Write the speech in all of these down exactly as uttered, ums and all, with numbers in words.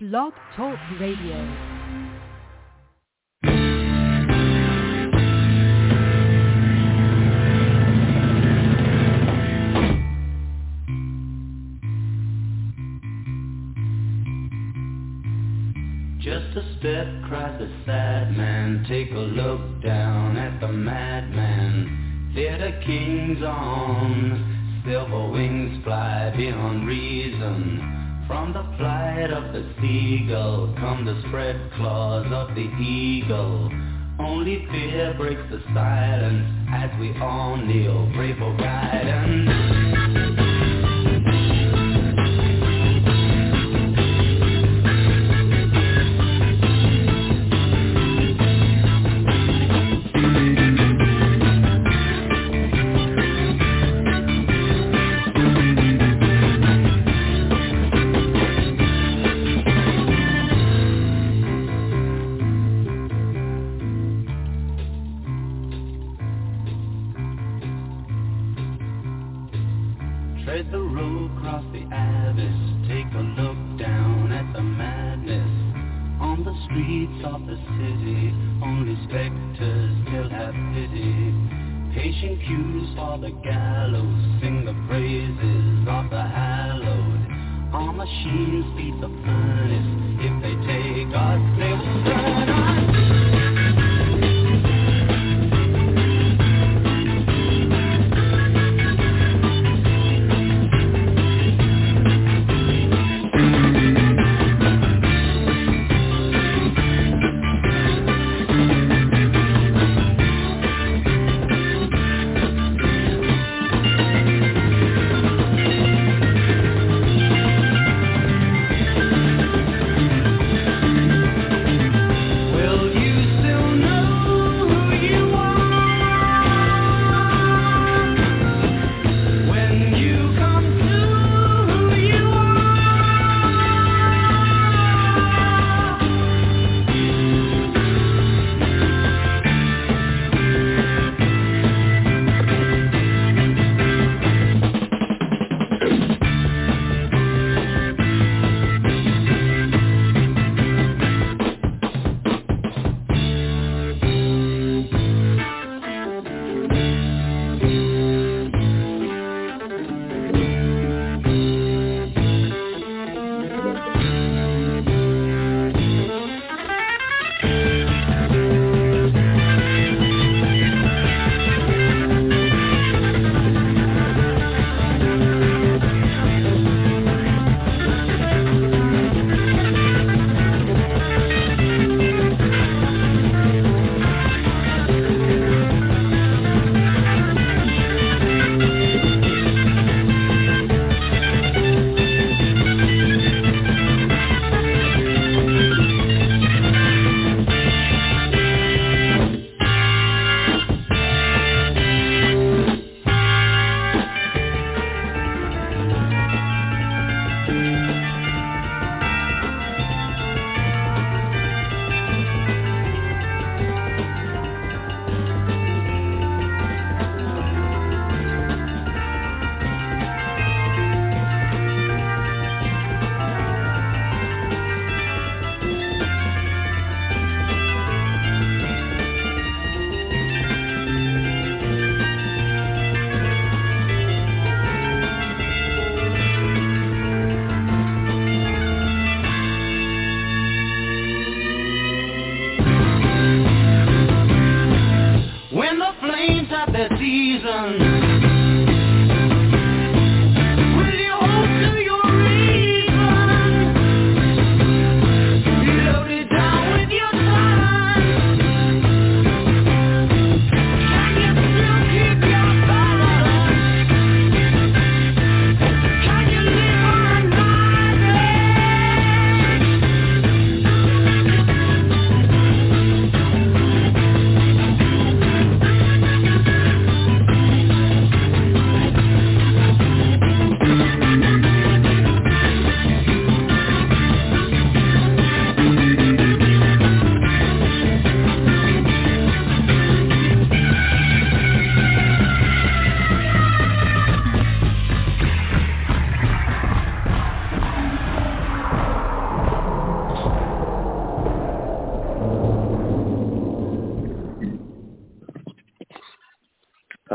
Blog Talk Radio. Just a step, cries the sad man. Take a look down at the madman. Theater kings on silver wings fly beyond reason. From the flight of the seagull come the spread claws of the eagle. Only fear breaks the silence as we all kneel, pray for guidance.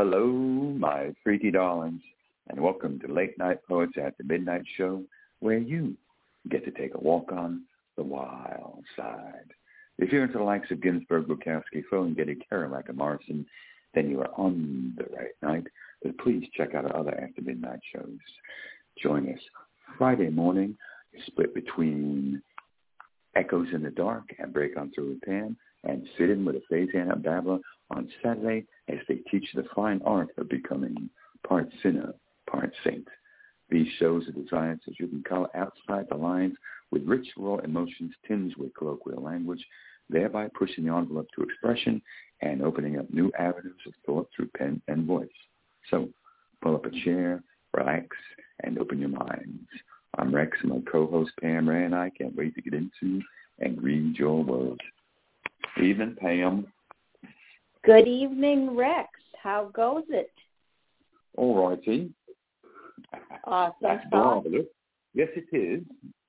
Hello, my freaky darlings, and welcome to Late Night Poets at the Midnight Show, where you get to take a walk on the wild side. If you're into the likes of Ginsberg, Bukowski, Phil, Getty, Kerouac, and Morrison, then you are on the right night. But please check out our other After Midnight shows. Join us Friday morning, split between Echoes in the Dark and Break On Through with Pam, and Sit In with a Faizan and Babla on Saturday as they teach the fine art of becoming part sinner, part saint. These shows are designed so you can color outside the lines with rich, raw emotions tinged with colloquial language, thereby pushing the envelope to expression and opening up new avenues of thought through pen and voice. So pull up a chair, relax, and open your minds. I'm Rex, and my co-host Pam Ray and I can't wait to get into and read your words. Evening, Pam. Good evening, Rex. How goes it? All righty. Awesome. That's marvelous. Yes, it is.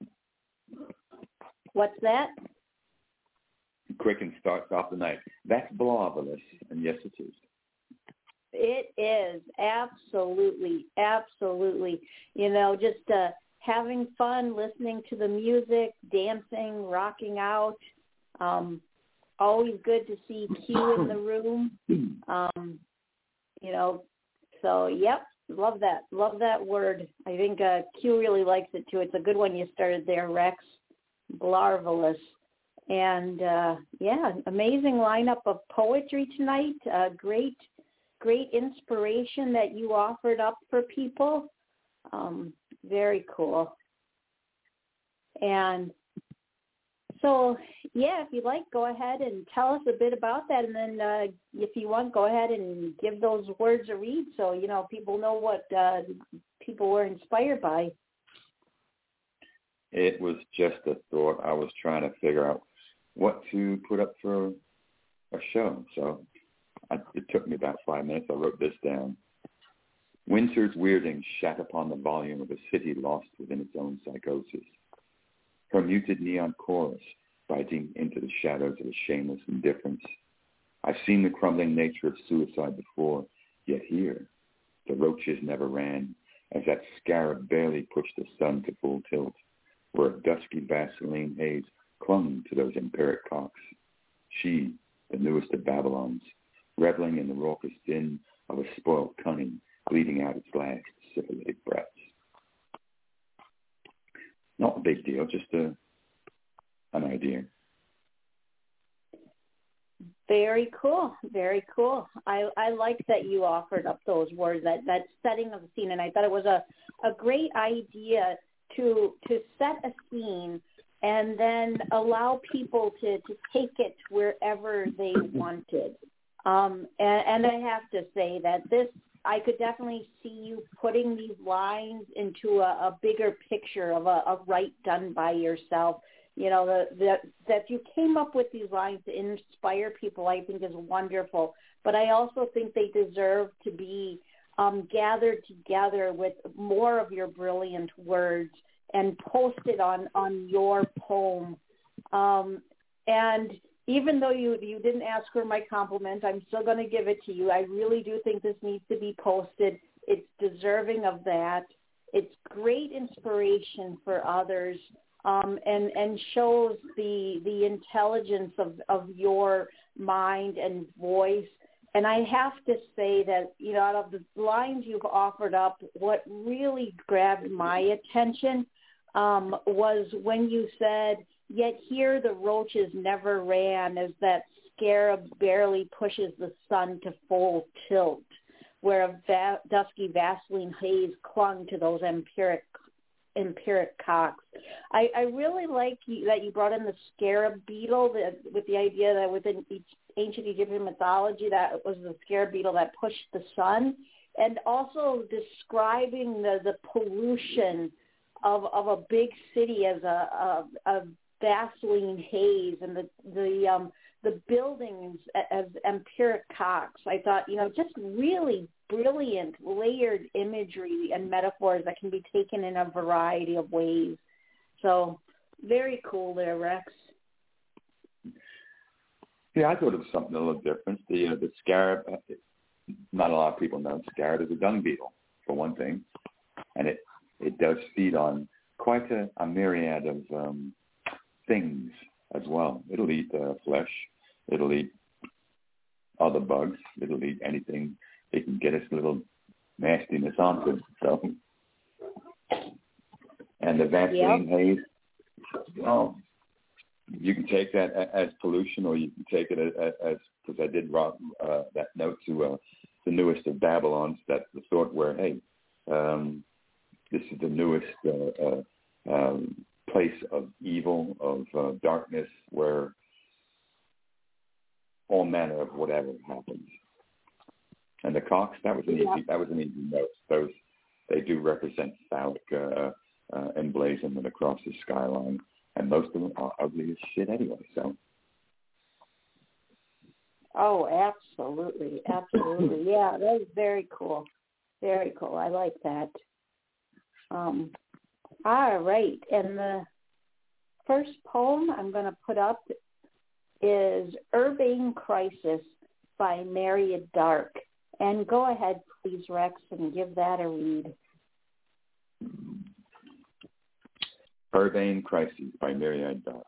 What's that? Quick and starts off the night. That's marvelous, and yes, it is. It is. Absolutely. Absolutely. You know, just uh, having fun, listening to the music, dancing, rocking out. Um, always good to see Q in the room. Um, you know, so, yep, love that. Love that word. I think uh, Q really likes it, too. It's a good one you started there, Rex. Blarvelous. And, uh, yeah, amazing lineup of poetry tonight. Uh, great, great inspiration that you offered up for people. Um, very cool. And so, yeah, if you'd like, go ahead and tell us a bit about that. And then uh, if you want, go ahead and give those words a read so, you know, people know what uh, people were inspired by. It was just a thought. I was trying to figure out what to put up for a show. So I, it took me about five minutes. I wrote this down. Winter's weirding shat upon the volume of a city lost within its own psychosis. Her muted neon chorus biting into the shadows of a shameless indifference. I've seen the crumbling nature of suicide before, yet here, the roaches never ran, as that scarab barely pushed the sun to full tilt, where a dusky Vaseline haze clung to those empiric cocks. She, the newest of Babylons, reveling in the raucous din of a spoiled cunning, bleeding out its last syphilitic breaths. Not a big deal, just a, an idea. Very cool, very cool. I, I like that you offered up those words, that, that setting of the scene, and I thought it was a, a great idea to to set a scene and then allow people to, to take it wherever they wanted. Um, and, and I have to say that this, I could definitely see you putting these lines into a, a bigger picture of a, a right done by yourself. You know, the, the, that you came up with these lines to inspire people, I think is wonderful. But I also think they deserve to be um, gathered together with more of your brilliant words and posted on, on your poem. Um, and even though you you didn't ask for my compliment, I'm still going to give it to you. I really do think this needs to be posted. It's deserving of that. It's great inspiration for others, um, and and shows the the intelligence of, of your mind and voice. And I have to say that, you know, out of the lines you've offered up, what really grabbed my attention um, was when you said, "Yet here the roaches never ran, as that scarab barely pushes the sun to full tilt, where a va- dusky Vaseline haze clung to those empiric empiric cocks." I, I really like you, that you brought in the scarab beetle, that, with the idea that within each ancient Egyptian mythology that was the scarab beetle that pushed the sun, and also describing the, the pollution of of a big city as a, a, a Vaseline haze, and the the um, the buildings as empiric cocks. I thought, you know, just really brilliant layered imagery and metaphors that can be taken in a variety of ways. So very cool there, Rex. Yeah, I thought it was something a little different. The uh, the scarab, not a lot of people know, scarab is a dung beetle, for one thing. And it, it does feed on quite a, a myriad of um, things as well. It'll eat uh, flesh. It'll eat other bugs. It'll eat anything it can get its little nastiness onto. So, and the Vaseline yep. haze, well, you can take that as pollution, or you can take it as, because I did write uh, that note to uh, the newest of Babylons, that's the thought where, hey, um, this is the newest uh, uh, um, place of evil, of uh, darkness, where all manner of whatever happens. And the cocks, that was an yeah. easy, that was an easy note. Those, they do represent phallic uh, uh, emblazonment across the skyline, and most of them are ugly as shit anyway. So. Oh, absolutely, absolutely, yeah, that was very cool, very cool. I like that. Um, all right, and the first poem I'm going to put up is Urbane Crisis by Mary Dark. And go ahead, please, Rex, and give that a read. Urbane Crisis by Mary Dark.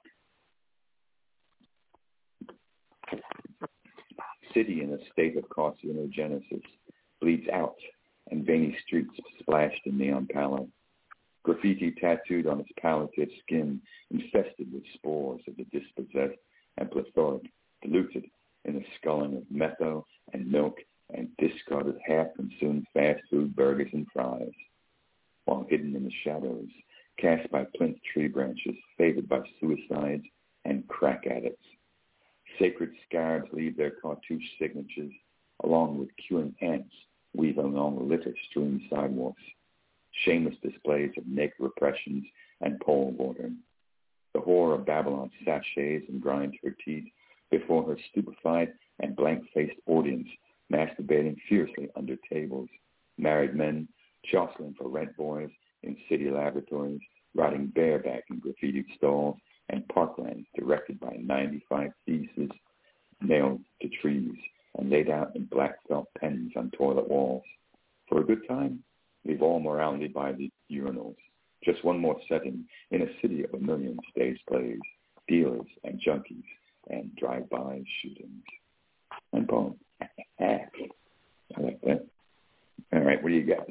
City in a state of carcinogenesis bleeds out, and veiny streets splashed in neon pallor. Graffiti tattooed on its palliative skin, infested with spores of the dispossessed and plethoric, diluted in the sculling of metho and milk and discarded half-consumed fast food burgers and fries, while hidden in the shadows, cast by plinth tree branches, favored by suicides and crack addicts. Sacred scarabs leave their cartouche signatures, along with queuing ants weave along litter-strewn sidewalks, shameless displays of naked repressions and pole watering. The whore of Babylon sachets and grinds her teeth before her stupefied and blank-faced audience, masturbating fiercely under tables, married men jostling for rent boys in city laboratories, riding bareback in graffitied stalls, and parklands directed by ninety-five theses nailed to trees and laid out in black felt pens on toilet walls. For a good time, leave all morality by the urinals. Just one more setting in a city of a million stage plays, dealers and junkies, and drive-by shootings. And boom. I like that. All right, what do you got?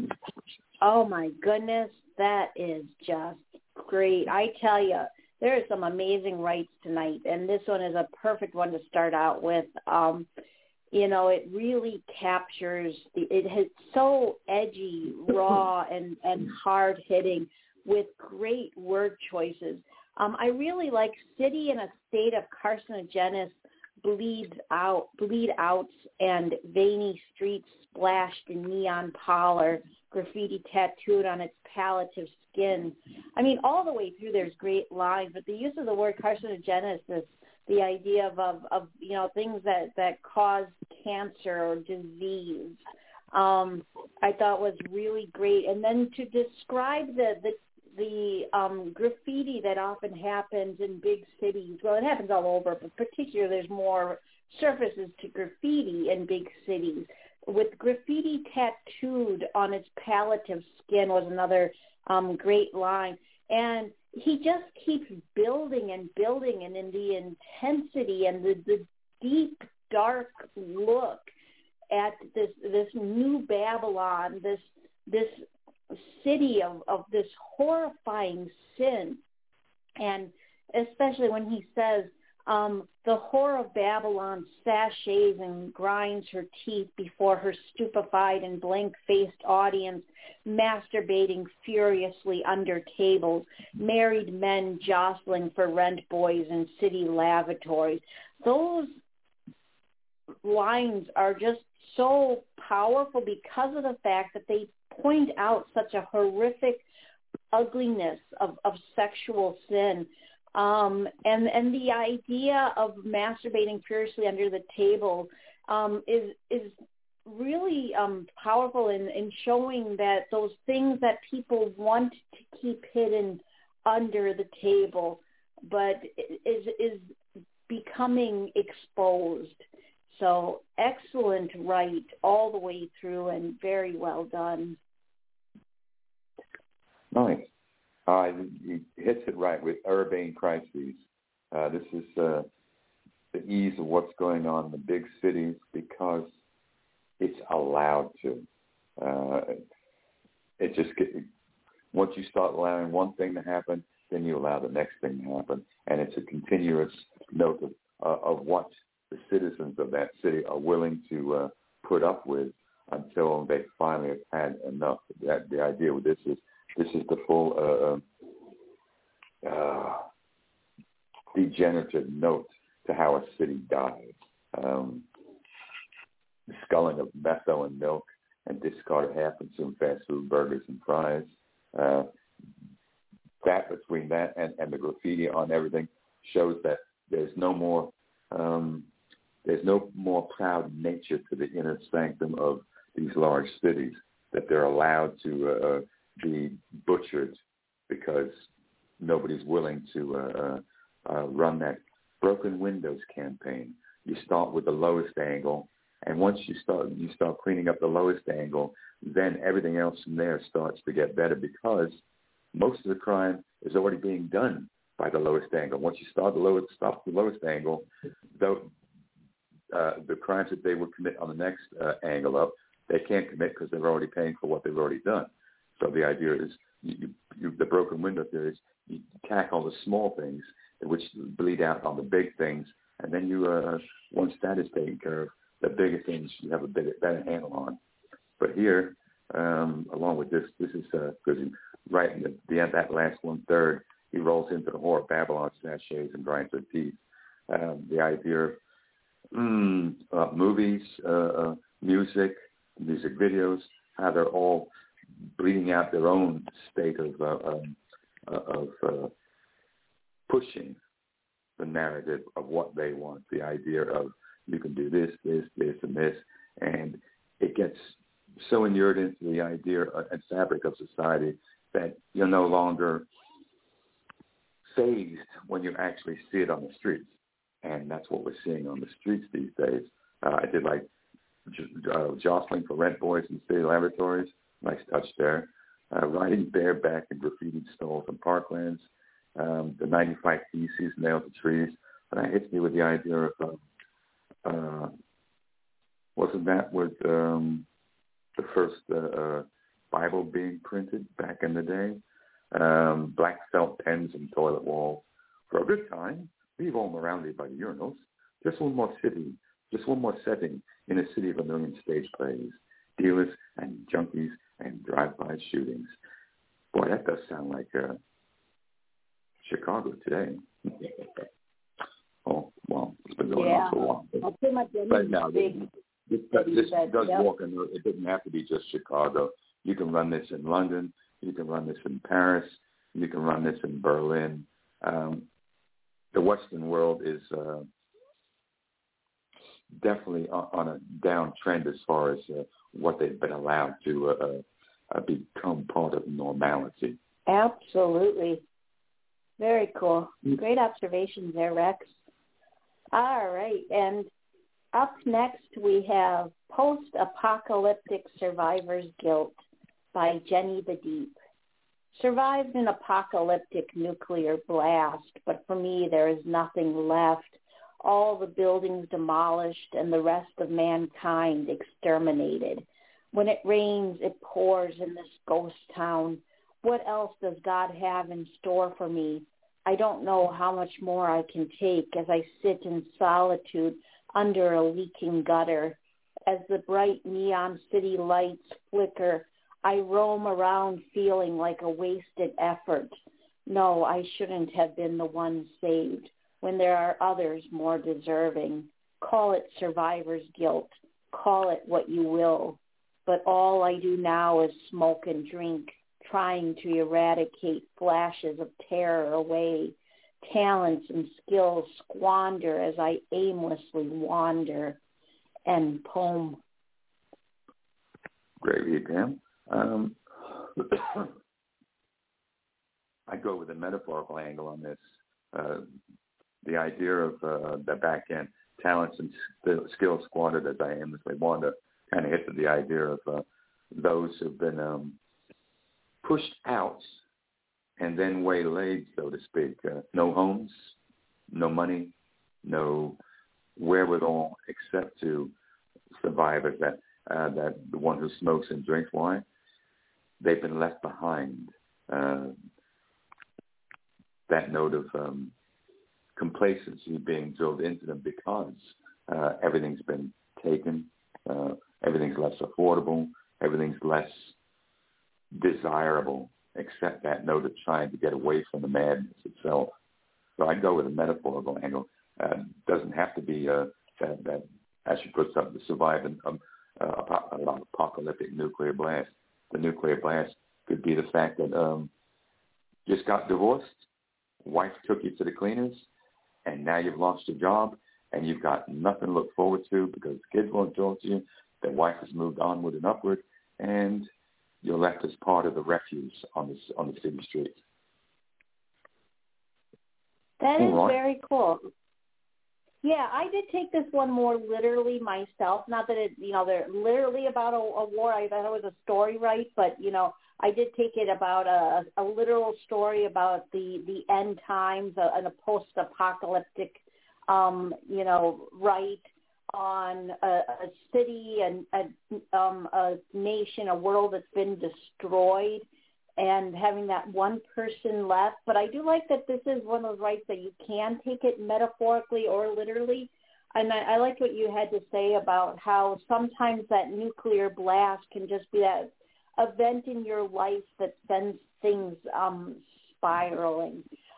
Oh, my goodness. That is just great. I tell you, there are some amazing writes tonight, and this one is a perfect one to start out with. Um, you know, it really captures, the, it is so edgy, raw, and, and hard-hitting with great word choices. Um, I really like City in a State of Carcinogenesis bleeds out, bleed outs, and veiny streets splashed in neon pallor, graffiti tattooed on its palliative skin. I mean, all the way through there's great lines, but the use of the word carcinogenesis, the idea of, of, of you know, things that, that cause cancer or disease, um, I thought was really great. And then to describe the, the the um, graffiti that often happens in big cities, well, it happens all over, but particularly there's more surfaces to graffiti in big cities. With graffiti tattooed on its palliative skin was another um, great line. And he just keeps building and building, and in the intensity and the, the deep, dark look at this this new Babylon, this this city of, of this horrifying sin. And especially when he says, um, the whore of Babylon sachets and grinds her teeth before her stupefied and blank-faced audience, masturbating furiously under tables, married men jostling for rent boys in city lavatories. Those lines are just so powerful because of the fact that they point out such a horrific ugliness of, of sexual sin. Um, and, and the idea of masturbating furiously under the table um, is is really um, powerful in, in showing that those things that people want to keep hidden under the table, but is is becoming exposed. So excellent write all the way through and very well done. Nice. Uh, he hits it right with urbane crises. Uh, this is uh, the ease of what's going on in the big cities because it's allowed to. Uh, it just get, once you start allowing one thing to happen, then you allow the next thing to happen, and it's a continuous note of, uh, of what the citizens of that city are willing to uh, put up with until they finally have had enough. That, the idea with this is this is the full uh, uh, degenerative note to how a city dies. Um, the sculling of metho and milk and discarded half-consumed fast food burgers and fries. Uh, that between that and, and the graffiti on everything shows that there's no more um, there's no more proud nature to the inner sanctum of these large cities, that they're allowed to uh, be butchered because nobody's willing to uh, uh, run that broken windows campaign. You start with the lowest angle, and once you start you start cleaning up the lowest angle, then everything else from there starts to get better because most of the crime is already being done by the lowest angle. Once you start the lowest, stop the lowest angle, though, uh, the crimes that they would commit on the next uh, angle up, they can't commit because they're already paying for what they've already done. So the idea is, you, you, you, the broken window theory is, you tackle the small things which bleed out on the big things, and then you, uh, once that is taken care of, the bigger things you have a bit, better handle on. But here, um, along with this, this is because uh, right in the, the end, that last one third, he rolls into the whore of Babylon sachets and grinds her teeth. Um, the idea of mm, uh, movies, uh, uh, music, music videos, how they're all bleeding out their own state of uh, um, uh, of uh, pushing the narrative of what they want. The idea of you can do this, this, this, and this, and it gets so inured into the idea and fabric of society that you're no longer phased when you actually see it on the streets. And that's what we're seeing on the streets these days. Uh, I did like uh, jostling for rent boys in city laboratories. Nice touch there. Uh, riding bareback in graffitied stalls and parklands. Um, the ninety-five theses nailed to trees. And that hits me with the idea of, uh, uh, wasn't that with um, the first uh, uh, Bible being printed back in the day? Um, black felt pens and toilet walls. For a good time, leave all surrounded by the urinals. Just one more city, just one more setting in a city of a million stage plays, dealers and junkies and drive-by shootings. Boy, that does sound like uh, Chicago today. Oh, well, it's been going yeah. on so long. Well, pretty much Right now, this, this, this that, does yep. walk in. It doesn't have to be just Chicago. You can run this in London. You can run this in Paris. You can run this in Berlin. Um, the Western world is uh, definitely on, on a downtrend as far as uh, what they've been allowed to uh, uh, become part of normality. Absolutely. Very cool. Great observations there, Rex. All right. And up next we have Post-Apocalyptic Survivor's Guilt by Jenny the Deep. Survived an apocalyptic nuclear blast, but for me there is nothing left. All the buildings demolished and the rest of mankind exterminated. When it rains, it pours in this ghost town. What else does God have in store for me? I don't know how much more I can take as I sit in solitude under a leaking gutter. As the bright neon city lights flicker, I roam around feeling like a wasted effort. No, I shouldn't have been the one saved when there are others more deserving. Call it survivor's guilt. Call it what you will. But all I do now is smoke and drink, trying to eradicate flashes of terror away. Talents and skills squander as I aimlessly wander. End poem. Great read, Pam. Um, I go with a metaphorical angle on this. Uh, the idea of uh, the back end, talents and skill, skills squandered as I aimlessly wander, kind of hit to the idea of uh, those who've been um, pushed out and then waylaid, so to speak. Uh, no homes, no money, no wherewithal except to survive as that, uh, that the one who smokes and drinks wine. They've been left behind. Uh, that note of um, complacency being drilled into them because uh, everything's been taken, uh, everything's less affordable, everything's less desirable, except that note of trying to get away from the madness itself. So I'd go with a metaphorical angle. Uh, doesn't have to be uh, that, that, as she puts up, the surviving um, uh, an apocalyptic nuclear blast. The nuclear blast could be the fact that um, just got divorced, wife took you to the cleaners, and now you've lost your job, and you've got nothing to look forward to because kids won't talk to you, their wife has moved onward and upward, and you're left as part of the refuse on the, on the city streets. That is right. very cool. Yeah, I did take this one more literally myself. Not that it, you know, they're literally about a, a war. I thought it was a story, right? But, you know, I did take it about a, a literal story about the, the end times uh, and a post-apocalyptic, um, you know, right on a, a city and a, um, a nation, a world that's been destroyed, and having that one person left. But I do like that this is one of those rights that you can take it metaphorically or literally. And I, I liked what you had to say about how sometimes that nuclear blast can just be that event in your life that sends things um, spiraling.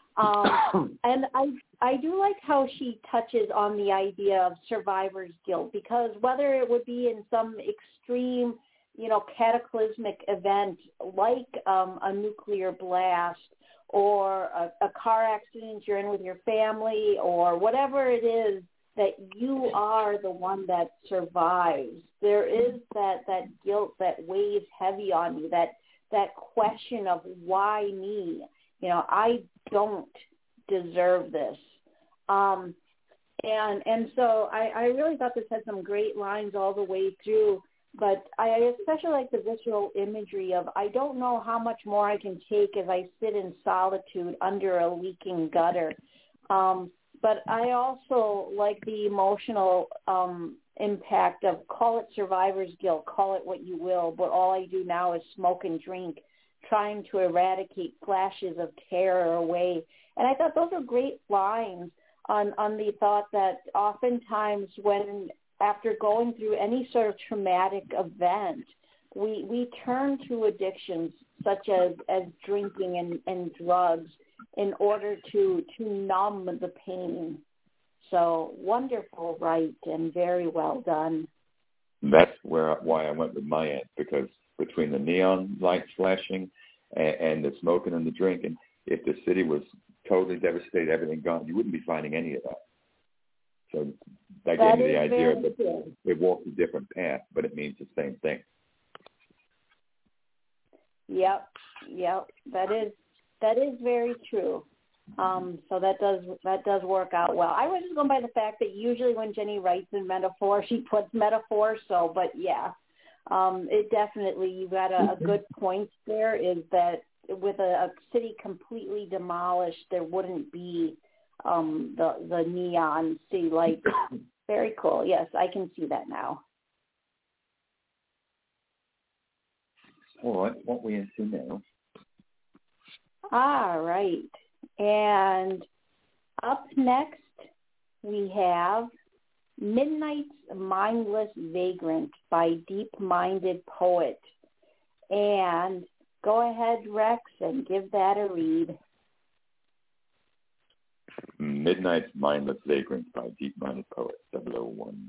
Um, and I I do like how she touches on the idea of survivor's guilt, because whether it would be in some extreme, you know, cataclysmic event like um, a nuclear blast or a, a car accident you're in with your family or whatever it is, that you are the one that survives. There is that, that guilt that weighs heavy on you, that that question of why me? You know, I don't deserve this. Um, and and so I, I really thought this had some great lines all the way through. But I especially like the visceral imagery of, I don't know how much more I can take as I sit in solitude under a leaking gutter. Um, but I also like the emotional um, impact of, call it survivor's guilt, call it what you will, but all I do now is smoke and drink, trying to eradicate flashes of terror away. And I thought those were great lines on, on the thought that oftentimes when after going through any sort of traumatic event, we we turn to addictions such as, as drinking and, and drugs in order to, to numb the pain. So wonderful, right, and very well done. That's where why I went with my end, because between the neon lights flashing and, and the smoking and the drinking, if the city was totally devastated, everything gone, you wouldn't be finding any of that. So that, that gave me the idea that good. They walked a different path, but it means the same thing. Yep, yep, that is that is very true. Um, so that does that does work out well. I was just going by the fact that usually when Jenny writes in metaphor, she puts metaphor. So, but yeah, um, it definitely, you got a, a good point there. Is that with a, a city completely demolished, there wouldn't be um, the the neon city lights. Very cool. Yes, I can see that now. All right, what we into now? All right. And up next, we have Midnight's Mindless Vagrant by Deep-Minded Poet. And go ahead, Rex, and give that a read. Midnight's Mindless Vagrant by Deep-Minded Poet, double oh one.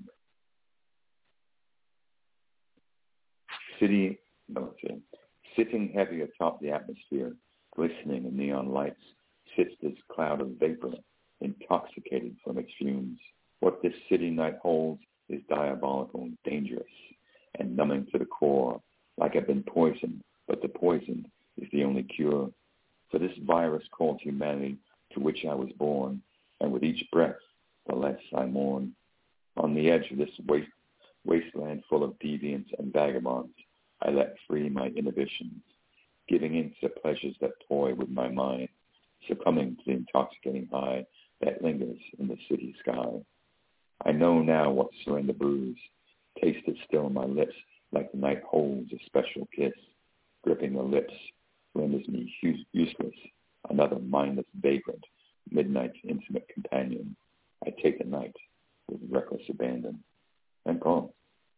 City, no, okay. Sitting heavy atop the atmosphere, glistening in neon lights, sits this cloud of vapor, intoxicated from its fumes. What this city night holds is diabolical and dangerous, and numbing to the core, like I've been poisoned, but the poison is the only cure for this virus called humanity, to which I was born, and with each breath, the less I mourn. On the edge of this waste, wasteland full of deviants and vagabonds, I let free my inhibitions, giving in to the pleasures that toy with my mind, succumbing to the intoxicating high that lingers in the city sky. I know now what surrender brews, tasted still on my lips like the night holds a special kiss. Gripping the lips renders me useless, another mindless vagrant, midnight's intimate companion. I take the night with reckless abandon. And poem.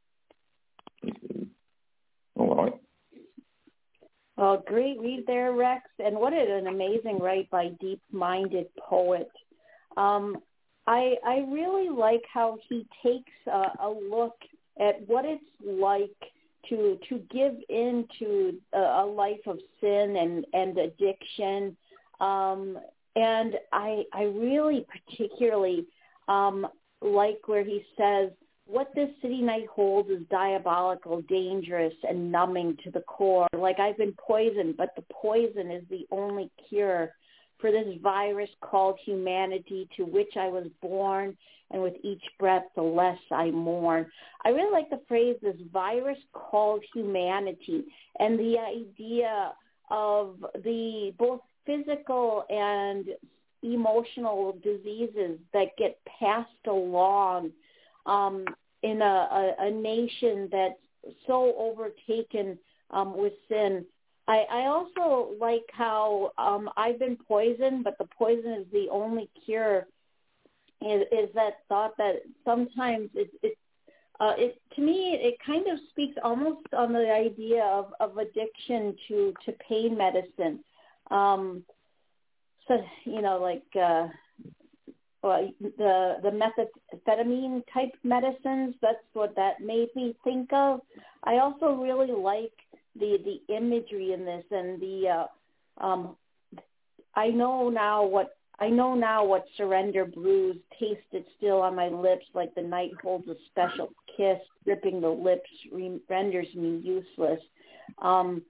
All right. Well, great read there, Rex. And what an amazing write by deep-minded poet. Um, I I really like how he takes a, a look at what it's like to to give into a, a life of sin and, and addiction. Um, and I I really particularly um, like where he says, what this city night holds is diabolical, dangerous, and numbing to the core. Like I've been poisoned, but the poison is the only cure for this virus called humanity, to which I was born, and with each breath the less I mourn. I really like the phrase, this virus called humanity, and the idea of the both physical and emotional diseases that get passed along um, in a, a, a nation that's so overtaken um, with sin. I, I also like how um, I've been poisoned, but the poison is the only cure, is, is that thought that sometimes it, it, uh, it, to me, it kind of speaks almost on the idea of, of addiction to, to pain medicine. Um, so, you know, like uh, well, the, the methamphetamine type medicines, that's what that made me think of. I also really like the the imagery in this, and the uh, um, I know now what I know now what surrender brews, tasted still on my lips like the night holds a special kiss, gripping the lips re- renders me useless. Um,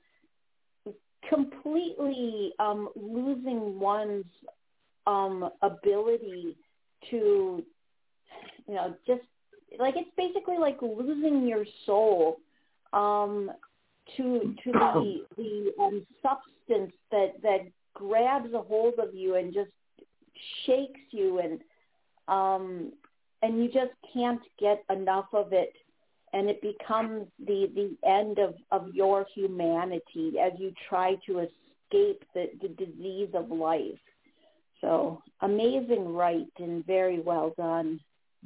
completely um, losing one's um, ability to, you know, just like it's basically like losing your soul. Um, to to the the um, substance that, that grabs a hold of you and just shakes you, and um and you just can't get enough of it, and it becomes the, the end of, of your humanity as you try to escape the, the disease of life. So amazing write and very well done.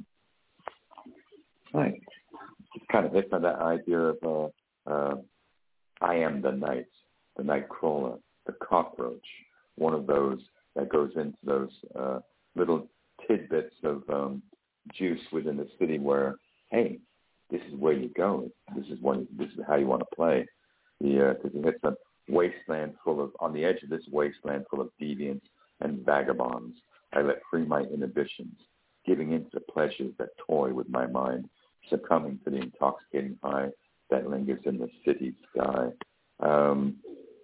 Right. It's kind of hit on that idea of uh, uh, I am the night, the night crawler, the cockroach, one of those that goes into those uh, little tidbits of um, juice within the city where, hey, this is where you go. This is when, this is how you want to play. Because uh, it hits a wasteland full of, on the edge of this wasteland full of deviants and vagabonds, I let free my inhibitions, giving in to pleasures that toy with my mind, succumbing to the intoxicating high that lingers in the city sky. Um,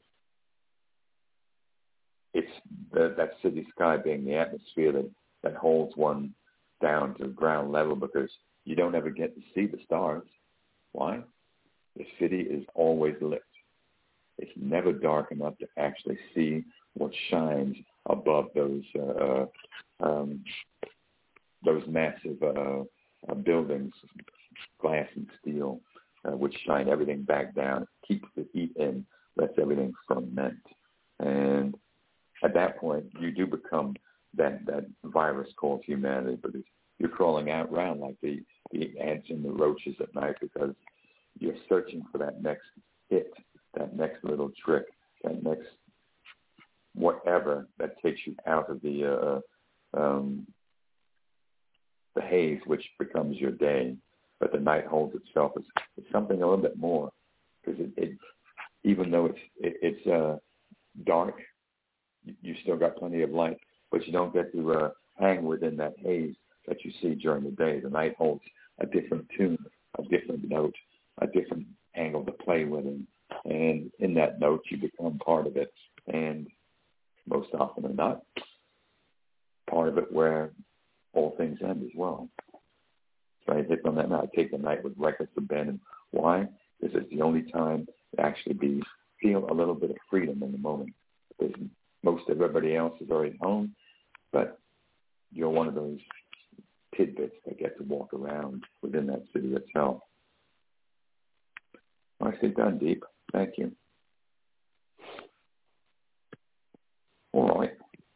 it's the, that city sky being the atmosphere that, that holds one down to ground level, because you don't ever get to see the stars. Why? The city is always lit. It's never dark enough to actually see what shines above those uh, um, those massive uh, uh, buildings, glass and steel, uh, which shine everything back down, keeps the heat in, lets everything ferment. And at that point, you do become that, that virus called humanity, because you're crawling out around like the, the ants and the roaches at night, because you're searching for that next hit, that next little trick, that next whatever that takes you out of the uh, um, the haze, which becomes your day. But the night holds itself as, as something a little bit more, because it, it, even though it's it, it's uh, dark, you, you still got plenty of light, but you don't get to uh, hang within that haze that you see during the day. The night holds a different tune, a different note, a different angle to play with, and, and in that note, you become part of it. And most often than not, part of it where all things end as well. So I hit on that, and I take the night with reckless abandon. Why? Because it's the only time to actually be feel a little bit of freedom in the moment. Because most everybody else is already home, but you're one of those tidbits that get to walk around within that city itself. I say done, Deep. Thank you. All right.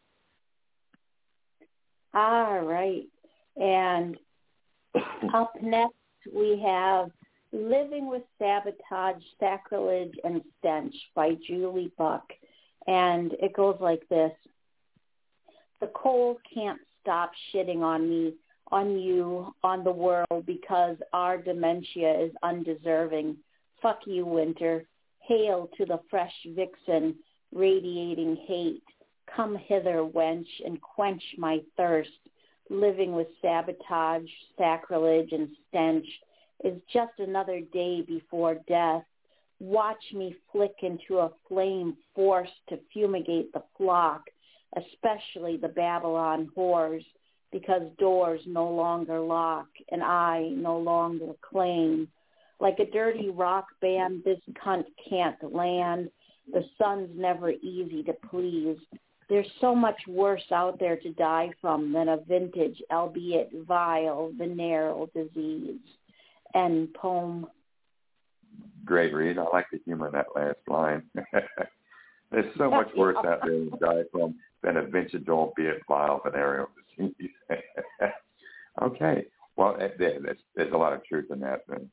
All right. And up next we have Living with Sabotage, Sacrilege, and Stench by Julie Buck. And it goes like this. The cold can't stop shitting on me, on you, on the world, because our dementia is undeserving. Fuck you, winter. Hail to the fresh vixen, radiating hate. Come hither, wench, and quench my thirst. Living with sabotage, sacrilege, and stench is just another day before death. Watch me flick into a flame forced to fumigate the flock, especially the Babylon whores, because doors no longer lock and I no longer claim. Like a dirty rock band, this cunt can't land. The sun's never easy to please. There's so much worse out there to die from than a vintage, albeit vile, venereal disease. End poem. Great read. I like the humor in that last line. There's so much worse out there to die from than a vintage, albeit vile, venereal disease. Okay. Well, there, there's, there's a lot of truth in that. And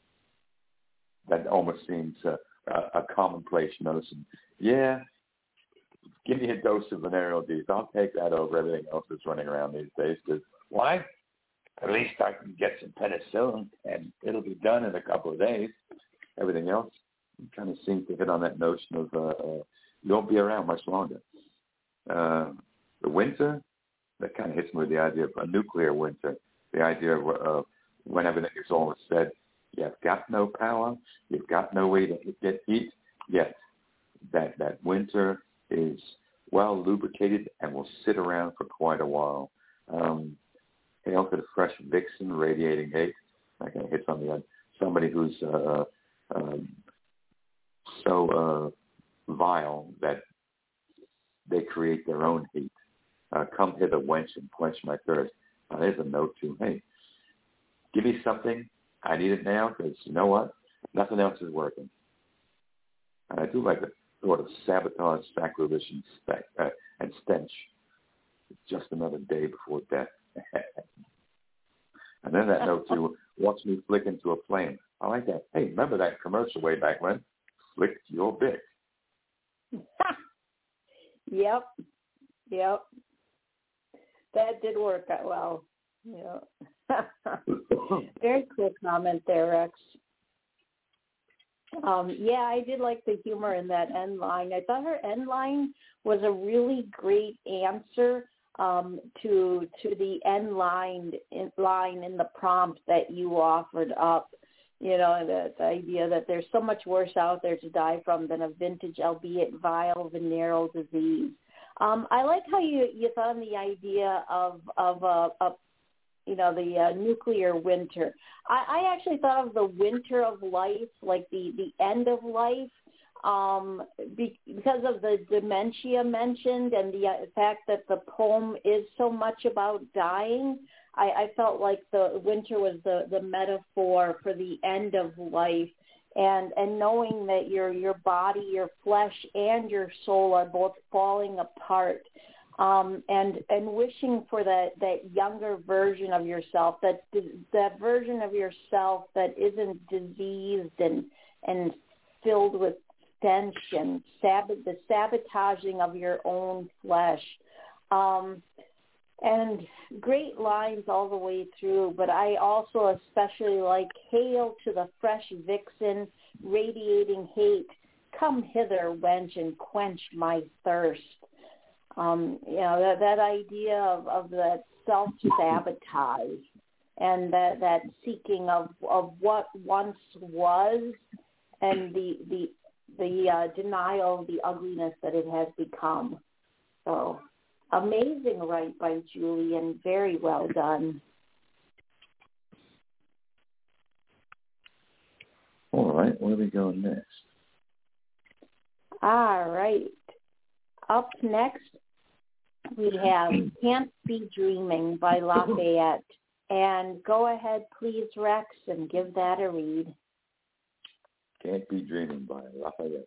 that almost seems a, a, a commonplace notion. Yeah, give me a dose of venereal disease. I'll take that over everything else that's running around these days. Because why? At least I can get some penicillin, and it'll be done in a couple of days. Everything else kind of seems to hit on that notion of uh, uh, you won't be around much longer. Uh, the winter, that kind of hits me with the idea of a nuclear winter, the idea of uh, when everything is all said, you've got no power, you've got no way to get heat, yet that, that winter is well lubricated and will sit around for quite a while. Um, hail to the fresh vixen radiating hate. That kind of hits on the end. Somebody who's uh, um, so uh, vile that they create their own heat. Uh, come hither, wench, and quench my thirst. Now, there's a note to, hey, give me something. I need it now because, you know what? Nothing else is working. And I do like the thought of sabotage, sacrilege, and, st- uh, and stench. It's just another day before death. And then that note to watch me flick into a flame. I like that. Hey, remember that commercial way back when? Flick your bit. Yep. Yep. That did work out well. Yeah. Very cool comment there, Rex. Um, yeah, I did like the humor in that end line. I thought her end line was a really great answer um, to to the end line in, line in the prompt that you offered up. You know, the, the idea that there's so much worse out there to die from than a vintage, albeit vile, venereal disease. Um, I like how you, you thought on the idea of of a, a you know, the uh, nuclear winter. I, I actually thought of the winter of life, like the, the end of life, um, be, because of the dementia mentioned and the uh, fact that the poem is so much about dying. I, I felt like the winter was the, the metaphor for the end of life. And and knowing that your your body, your flesh, and your soul are both falling apart, um, and and wishing for that, that younger version of yourself, that that version of yourself that isn't diseased and and filled with stench and sab- the sabotaging of your own flesh. Um, And great lines all the way through, but I also especially like, hail to the fresh vixen, radiating hate, come hither, wench, and quench my thirst. Um, you know, that, that idea of, of that self-sabotage and that, that seeking of, of what once was and the, the, the uh, denial of the ugliness that it has become. So... amazing write by Julie, and very well done. right, where are we going next? All right. Up next, we have Can't Be Dreaming by Lafayette. And go ahead, please, Rex, and give that a read. Can't Be Dreaming by Lafayette.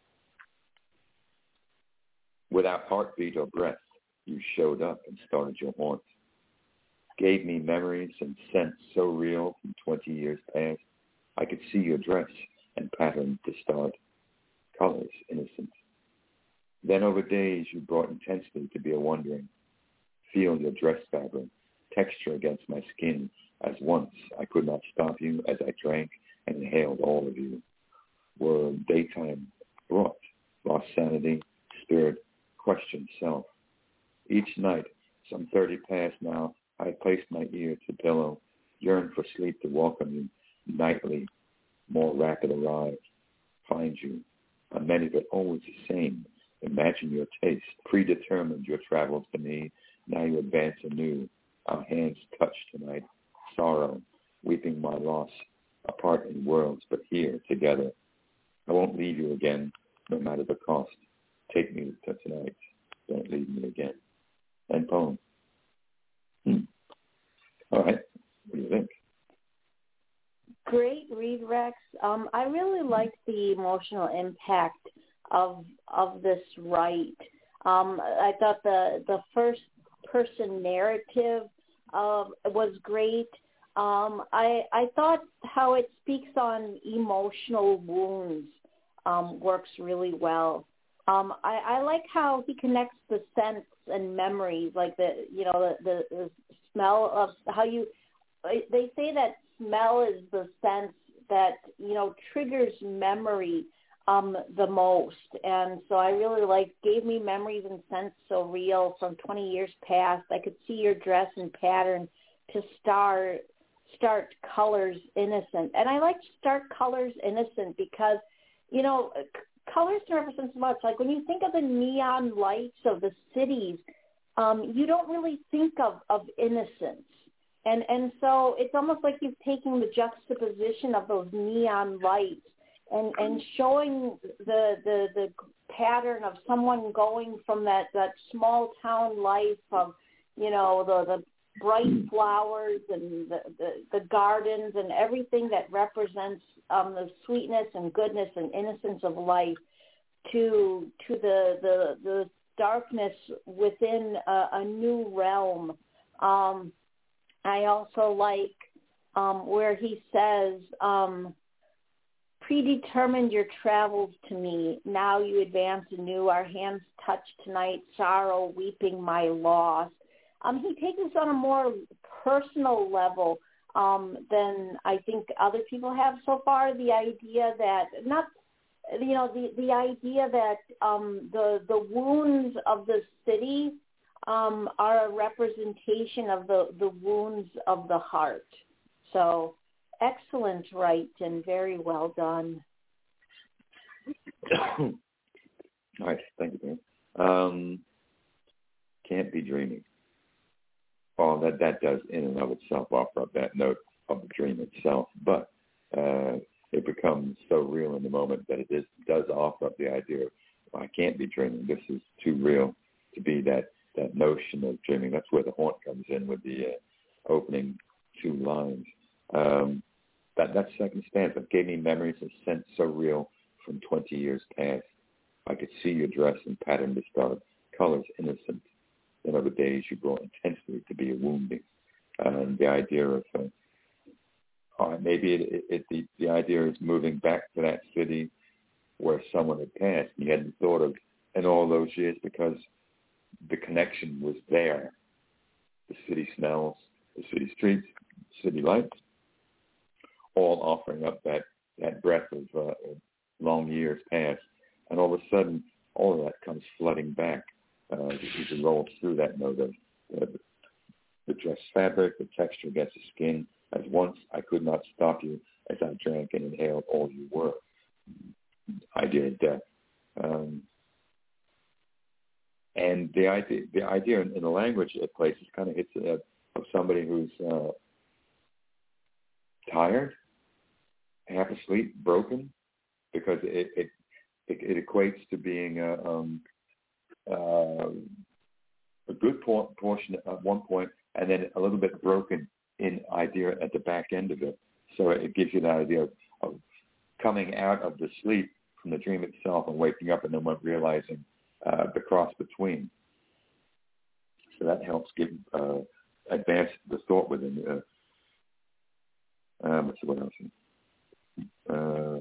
Without heartbeat or breath, you showed up and started your haunt. Gave me memories and scents so real from twenty years past. I could see your dress and pattern to start. Colors innocent. Then over days you brought intensity to be a wondering. Feel your dress fabric, texture against my skin, as once I could not stop you as I drank and inhaled all of you. Were daytime brought, lost sanity, spirit, questioned self. Each night, some thirty past now, I placed my ear to pillow, yearned for sleep to welcome you, nightly, more rapid arrive, find you, a many but always the same. Imagine your taste, predetermined your travels to me, now you advance anew, our hands touch tonight, sorrow, weeping my loss, apart in worlds, but here together. I won't leave you again, no matter the cost. Take me to tonight, don't leave me again. End poem. Hmm. All right, what do you think? Great read, Rex. Um, I really like the emotional impact of of this write. Um, I thought the the first person narrative uh, was great. Um, I I thought how it speaks on emotional wounds um, works really well. Um, I, I like how he connects the scents and memories, like the you know the, the, the smell of how you. They say that smell is the sense that you know triggers memory um, the most, and so I really like gave me memories and scents so real from twenty years past. I could see your dress and pattern to start start colors innocent, and I like start colors innocent because you know. Colors can represent so much. Like when you think of the neon lights of the cities, um, you don't really think of, of innocence. And and so it's almost like you've taken the juxtaposition of those neon lights and, and showing the, the the pattern of someone going from that, that small town life of, you know, the, the bright flowers and the, the, the gardens and everything that represents um, the sweetness and goodness and innocence of life to to the the, the darkness within a, a new realm. Um, I also like um, where he says, um, predetermined your travels to me. Now you advance anew. Our hands touch tonight. Sorrow, weeping my loss. Um, he takes us on a more personal level um, than I think other people have so far. The idea that not, you know, the, the idea that um, the the wounds of the city um, are a representation of the, the wounds of the heart. So excellent, right, and very well done. All right, thank you, Dan. Um, Can't Be Dreaming. Well, that, that does in and of itself offer up that note of the dream itself, but uh, it becomes so real in the moment that it is, does offer up the idea of, well, I can't be dreaming. This is too real to be that, that notion of dreaming. That's where the haunt comes in with the uh, opening two lines. Um, that, that second stanza gave me memories of scents so real from twenty years past. I could see your dress and pattern to start, colors innocent. In other days, you brought intensity to be a wounding. And the idea of, uh, uh, maybe it, it, it, the, the idea is moving back to that city where someone had passed. And you hadn't thought of in all those years because the connection was there. The city smells, the city streets, city lights, all offering up that, that breath of uh, long years past. And all of a sudden, all of that comes flooding back. Uh, you can roll through that note of uh, the dress fabric, the texture against the skin. As once I could not stop you as I drank and inhaled all you were. Idea of death. Um, and the idea, the idea in, in the language it places kind of hits uh, of somebody who's uh, tired, half asleep, broken, because it it, it, it equates to being a, um, uh, a good por- portion at one point, and then a little bit broken in idea at the back end of it. So it gives you the idea of, of coming out of the sleep from the dream itself and waking up, and then realizing uh, the cross between. So that helps give uh, advance the thought within. Uh, um, let's see what else. Uh,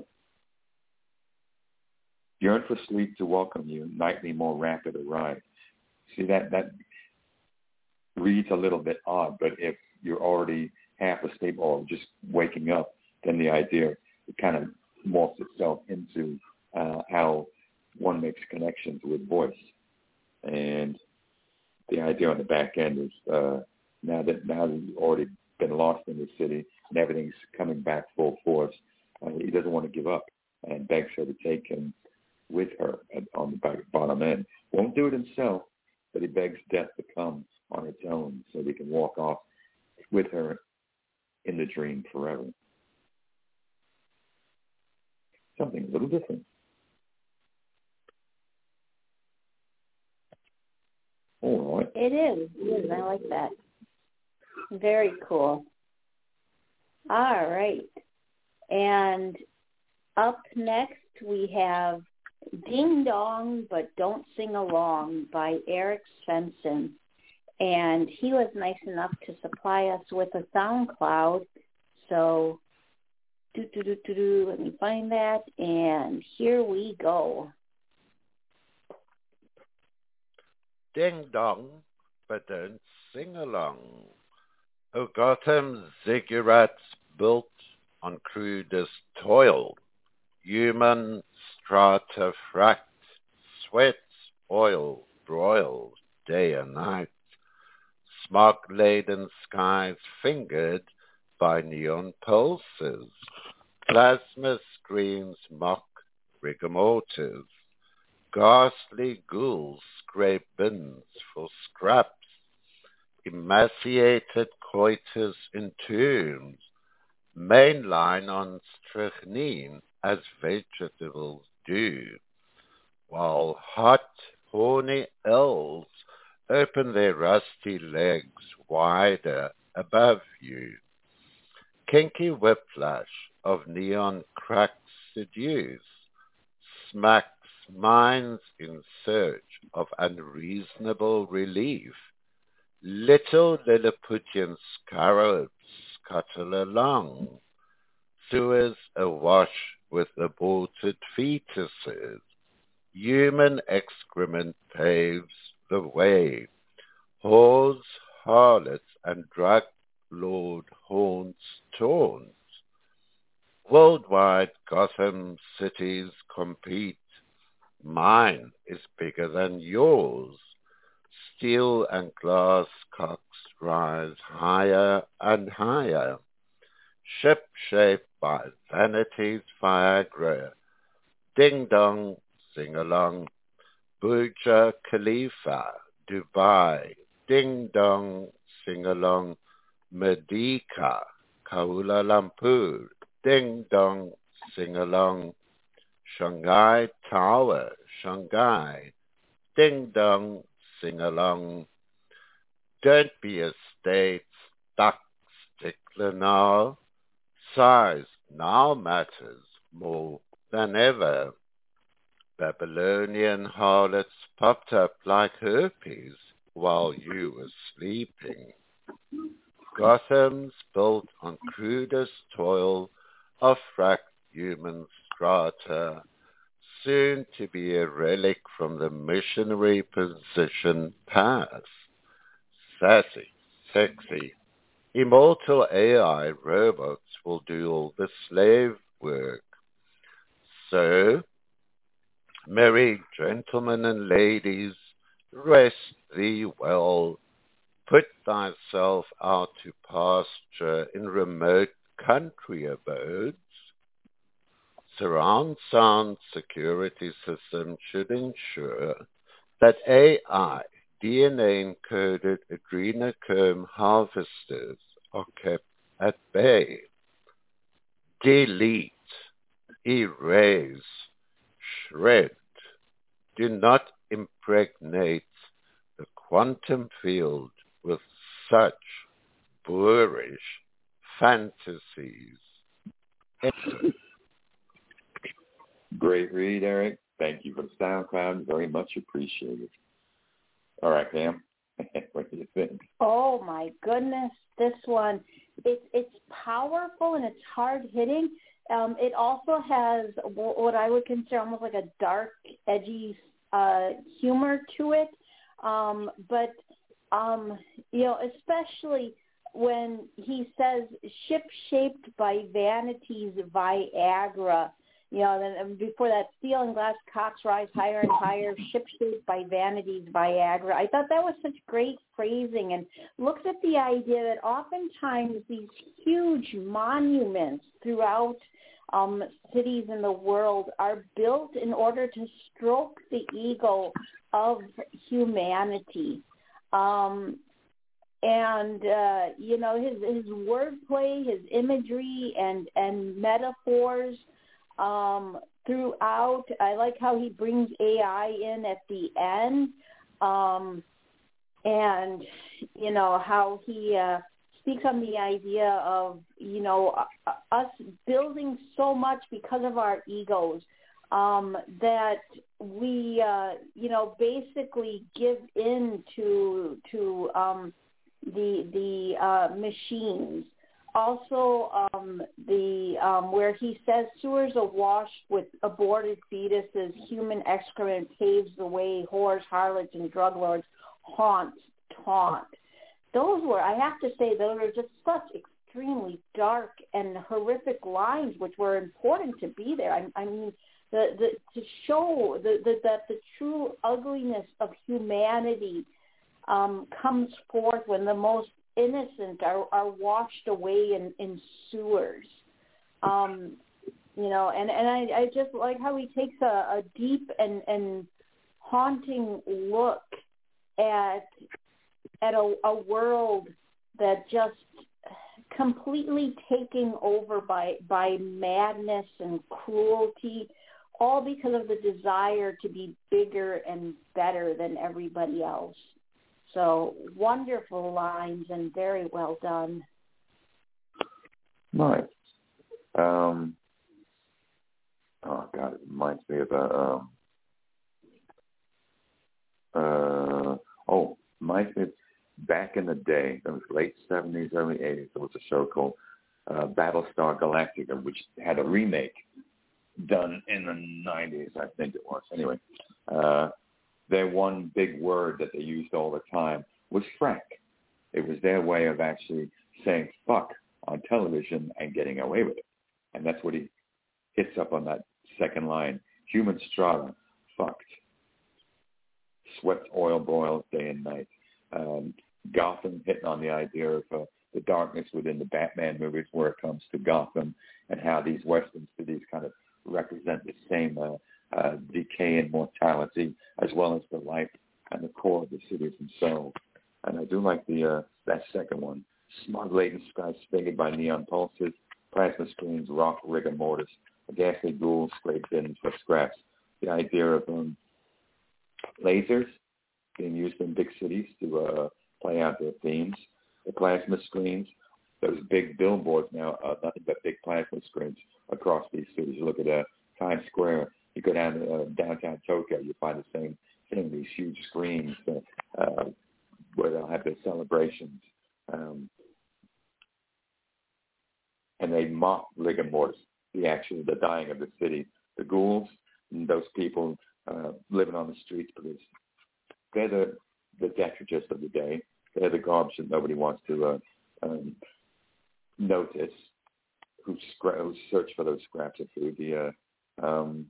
yearn for sleep to welcome you, nightly more rapid arrive. See, that that reads a little bit odd, but if you're already half asleep or just waking up, then the idea it kind of morphs itself into uh, how one makes connections with voice. And the idea on the back end is uh, now that now that you've already been lost in the city and everything's coming back full force, uh, he doesn't want to give up and begs her to take him with her at, on the back, bottom end. Won't do it himself, but he begs death to come on its own so he can walk off with her in the dream forever. Something a little different. All right. It is. It is. I like that. Very cool. All right. And up next we have Ding Dong But Don't Sing Along by Eric Svensson. And he was nice enough to supply us with a SoundCloud. So, do, do, do, do, do, let me find that. And here we go. Ding dong, but don't sing along. O Gotham ziggurats built on crudest toil, human strata fracked, sweats, oil, broiled, day and night, smog-laden skies fingered by neon pulses, plasma screens mock rigor mortis, ghastly ghouls scrape bins for scraps, emaciated coitus in tombs, mainline on strychnine as vegetables do, while hot, horny elves open their rusty legs wider above you. Kinky whiplash of neon cracks seduce, smacks minds in search of unreasonable relief. Little Lilliputian scarabs scuttle along, sewers awash with aborted fetuses. Human excrement paves the way. Whores, harlots, and drug lord haunts taunts. Worldwide Gotham cities compete. Mine is bigger than yours. Steel and glass cocks rise higher and higher, ship-shaped by vanity's Viagra. Ding-dong, sing-along, Burj Khalifa, Dubai. Ding-dong, sing-along, Merdeka, Kuala Lumpur. Ding-dong, sing-along, Shanghai Tower, Shanghai. Ding-dong, sing-along. Don't be a state stuck stickler now. Size now matters more than ever. Babylonian harlots popped up like herpes while you were sleeping. Gotham's built on crudest toil of fracked human strata, soon to be a relic from the missionary position past. Sassy, sexy, immortal A I robots will do all the slave work. So, merry gentlemen and ladies, rest thee well. Put thyself out to pasture in remote country abodes. Surround sound security systems should ensure that A I D N A-encoded adrenochrome harvesters are kept at bay. Delete erase, shred, do not impregnate the quantum field with such boorish fantasies. Enter. Great read, Eric. Thank you for the SoundCloud. Very much appreciated. All right, Pam. What do you think? Oh my goodness, this one, it's it's powerful and it's hard hitting. Um, it also has what I would consider almost like a dark, edgy uh, humor to it. Um, but um, you know, especially when he says "ship shaped by vanity's Viagra." You know, then before that, steel and glass cocks rise higher and higher, ship-shaped by vanity's Viagra. I thought that was such great phrasing, and looks at the idea that oftentimes these huge monuments throughout um, cities in the world are built in order to stroke the ego of humanity. Um, and, uh, you know, his, his wordplay, his imagery, and, and metaphors, Um, throughout. I like how he brings A I in at the end, um, and, you know, how he uh, speaks on the idea of, you know, uh, us building so much because of our egos um, that we, uh, you know, basically give in to, to um, the, the uh, machines. Also, um, the um, where he says sewers awash with aborted fetuses, human excrement paves the way, whores, harlots, and drug lords haunt, taunt. Those were, I have to say, those are just such extremely dark and horrific lines, which were important to be there. I, I mean, the, the to show the, the, that the true ugliness of humanity um, comes forth when the most innocent are, are washed away in, in sewers. Um, you know, and, and I, I just like how he takes a, a deep and, and haunting look at at a, a world that just completely taken over by, by madness and cruelty, all because of the desire to be bigger and better than everybody else. So wonderful lines and very well done. Nice. Um, oh, God, it reminds me of a, um, uh, oh, reminds me of back in the day, it was late seventies, early eighties, there was a show called uh, Battlestar Galactica, which had a remake done in the nineties, I think it was. Anyway, uh, their one big word that they used all the time was frack. It was their way of actually saying fuck on television and getting away with it. And that's what he hits up on that second line. Human strata, fucked. Sweats oil boils day and night. Um, Gotham hitting on the idea of uh, the darkness within the Batman movies where it comes to Gotham and how these Western cities kind of represent the same uh, uh, decay and mortality as well as the life and the core of the cities themselves. And I do like the uh, that second one. Smog laden sky spigot by neon pulses, plasma screens, rock rigor mortis, a ghastly ghoul, scraped bins for scraps. The idea of um, lasers being used in big cities to uh, play out their themes. The plasma screens, those big billboards now are nothing but big plasma screens across these cities. You look at uh, Times Square, you go down to uh, downtown Tokyo, you find the same thing, these huge screens uh, uh, where they'll have their celebrations. Um, and they mock rigor mortis, the actual, the dying of the city. The ghouls, and those people uh, living on the streets because they're the, the detritus of the day. They're the garbage that nobody wants to uh, um, notice, who, scra- who search for those scraps of food. The uh, um,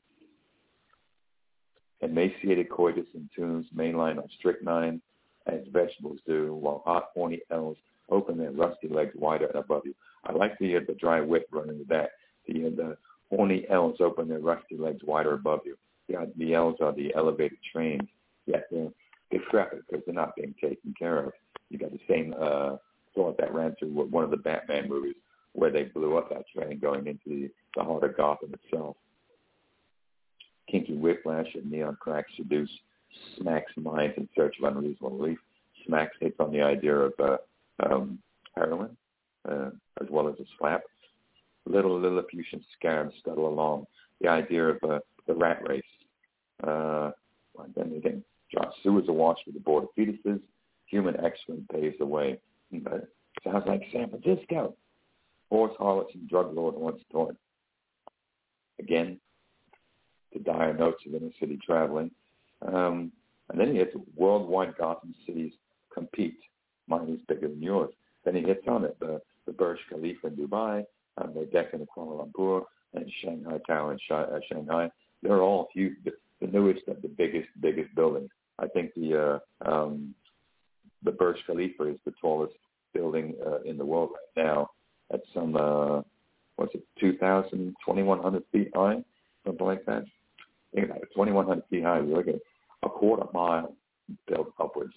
emaciated coitus and tombs mainline on strychnine, as vegetables do, while hot, horny elves open their rusty legs wider and above you. I like the uh, the dry wit running with that. The, uh, the horny elves open their rusty legs wider above you. Yeah, the elves are the elevated trains, yet they're decrepit because they're not being taken care of. You got the same uh, thought that ran through one of the Batman movies where they blew up that train going into the, the heart of Gotham itself. Kinky whiplash and neon cracks seduce Smack's mind in search of unreasonable relief. Smack hits on the idea of uh, um, heroin, uh, as well as a slap. Little Lilliputian scarabs scuttle along. The idea of uh, the rat race. Uh, then again, drops sewers awash with a board of fetuses. Human excrement paves the way. Uh, sounds like San Francisco. Horse harlots and drug lord once torn. Again, the dire notes of inner city traveling. Um, and then he hits worldwide Gotham cities compete. Mine is bigger than yours. Then he hits on it, the, the Burj Khalifa in Dubai, um, the Deccan in Kuala Lumpur, and Shanghai Tower in Sh- uh, Shanghai. They're all huge, the, the newest of the biggest, biggest buildings. I think the uh, um, the Burj Khalifa is the tallest building uh, in the world right now at some, uh, what's it, two thousand, twenty-one hundred feet high, something like that. Think about it, twenty-one hundred feet high. You're looking at a quarter mile built upwards.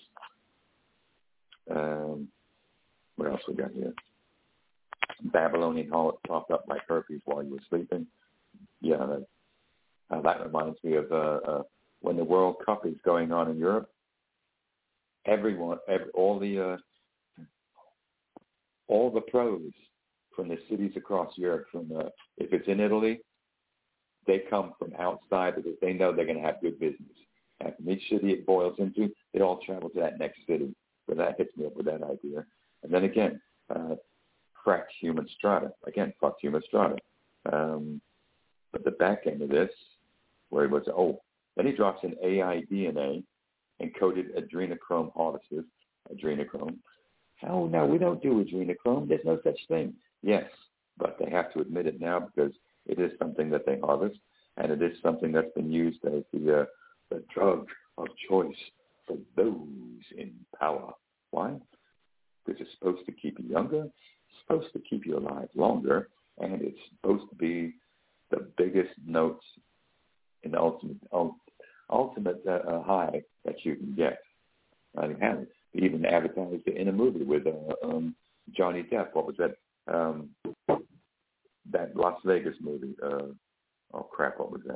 Um, what else we got here? Babylonian hall propped up by herpes while you were sleeping. Yeah, that, uh, that reminds me of uh, uh, when the World Cup is going on in Europe. Everyone, every, all the uh, all the pros from the cities across Europe, from uh, if it's in Italy, they come from outside because they know they're going to have good business. And from each city it boils into, they all travel to that next city. So that hits me up with that idea. And then again, uh, cracked human strata. Again, fucked human strata. Um, but the back end of this, where he was, oh, then he drops in A I D N A, encoded adrenochrome harvests, adrenochrome. Oh, no, we don't do adrenochrome. There's no such thing. Yes, but they have to admit it now because it is something that they harvest, and it is something that's been used as the, uh, the drug of choice for those in power. Why? Because it's supposed to keep you younger, it's supposed to keep you alive longer, and it's supposed to be the biggest notes in the ultimate ultimate uh, high that you can get. I have it. They even advertised it in a movie with uh, um, Johnny Depp. What was that? Um, that Las Vegas movie. Uh, oh, crap, what was that?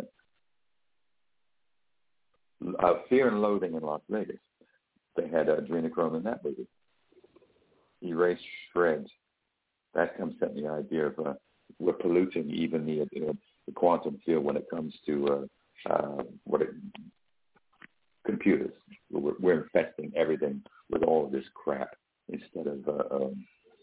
Uh, Fear and Loathing in Las Vegas. They had adrenochrome in that movie. Erase shreds. That comes from the idea of uh, we're polluting even the, uh, the quantum field when it comes to uh, uh, what it, computers. We're, we're infesting everything with all of this crap instead of uh, um,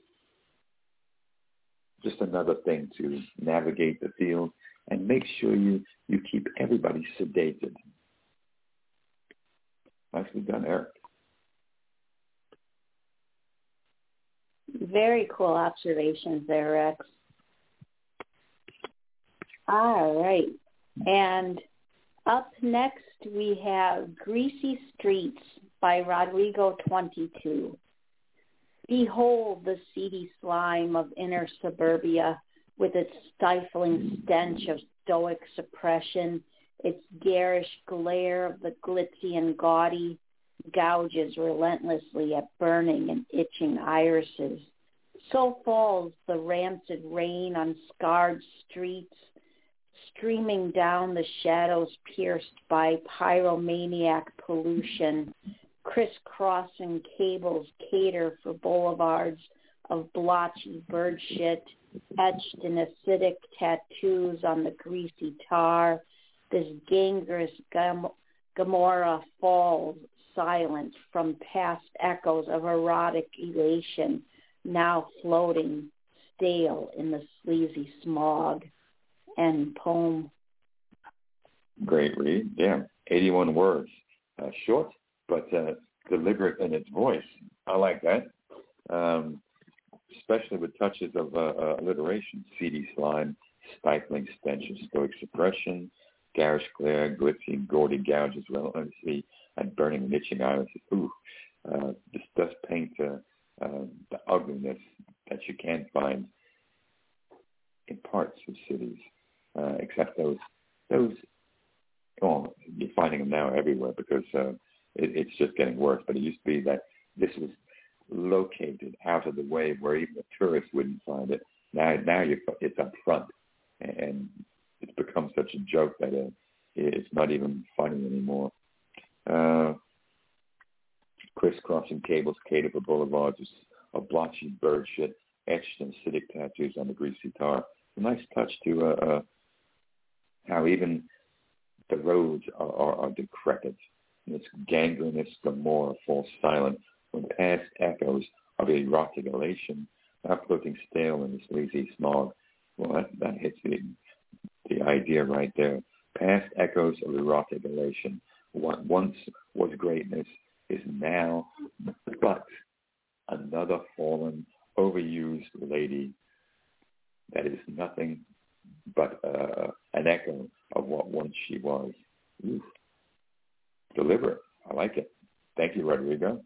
just another thing to navigate the field and make sure you, you keep everybody sedated. Nicely done, Eric. Very cool observations there, Rex. All right. And up next, we have Greasy Streets by Rodrigo twenty-two. Behold the seedy slime of inner suburbia with its stifling stench of stoic suppression, its garish glare of the glitzy and gaudy, gouges relentlessly at burning and itching irises. So falls the rancid rain on scarred streets, streaming down the shadows pierced by pyromaniac pollution. Crisscrossing cables cater for boulevards of blotchy bird shit, etched in acidic tattoos on the greasy tar. This gangrenous gam- Gomorrah falls silent from past echoes of erotic elation, now floating stale in the sleazy smog. End poem. Great read, yeah. eighty-one words. Uh, short, but uh, deliberate in its voice. I like that. Um, especially with touches of uh, uh, alliteration. Seedy slime, stifling stench of stoic suppression, garish glare, glitzy, gaudy gouges relentlessly, and burning and itching irises. Ooh, uh, this does paint uh, uh, the ugliness that you can't find in parts of cities, uh, except those, those, oh, you're finding them now everywhere because uh, it, it's just getting worse. But it used to be that this was located out of the way where even a tourist wouldn't find it. Now, now you're, it's up front, and it's become such a joke that uh, it's not even funny anymore. Uh, crisscrossing cables cater for boulevards of blotchy bird shit etched in acidic tattoos on the greasy tar. A nice touch to uh, uh, how even the roads are, are, are decrepit. And its gangrenous Gomorrah falls silent when past echoes of erotic elation are floating stale in the sleazy smog. Well, that, that hits the, the idea right there. Past echoes of erotic elation. What once was greatness is now but another fallen, overused lady that is nothing but uh, an echo of what once she was. Ooh. Deliberate. I like it. Thank you, Rodrigo.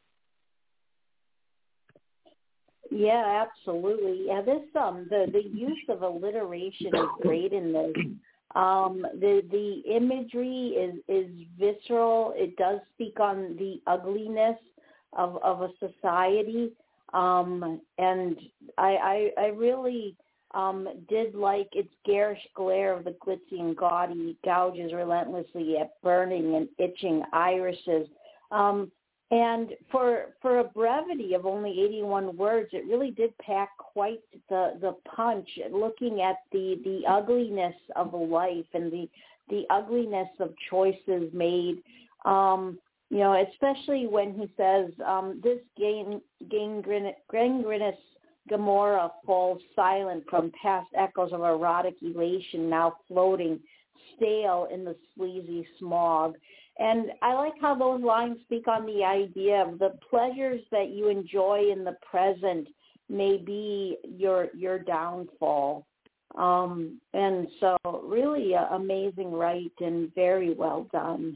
Yeah, absolutely. Yeah, this um the, the use of alliteration is great in this. Um, the the imagery is, is visceral. It does speak on the ugliness of of a society. Um, and I, I I really um did like its garish glare of the glitzy and gaudy gouges relentlessly at burning and itching irises. Um, And for for a brevity of only eighty-one words, it really did pack quite the, the punch, looking at the, the ugliness of life and the the ugliness of choices made. Um, you know, especially when he says, um, this gang, gangrenous, gangrenous Gomorrah falls silent from past echoes of erotic elation, now floating stale in the sleazy smog. And I like how those lines speak on the idea of the pleasures that you enjoy in the present may be your your downfall. Um, and so really uh, amazing write and very well done.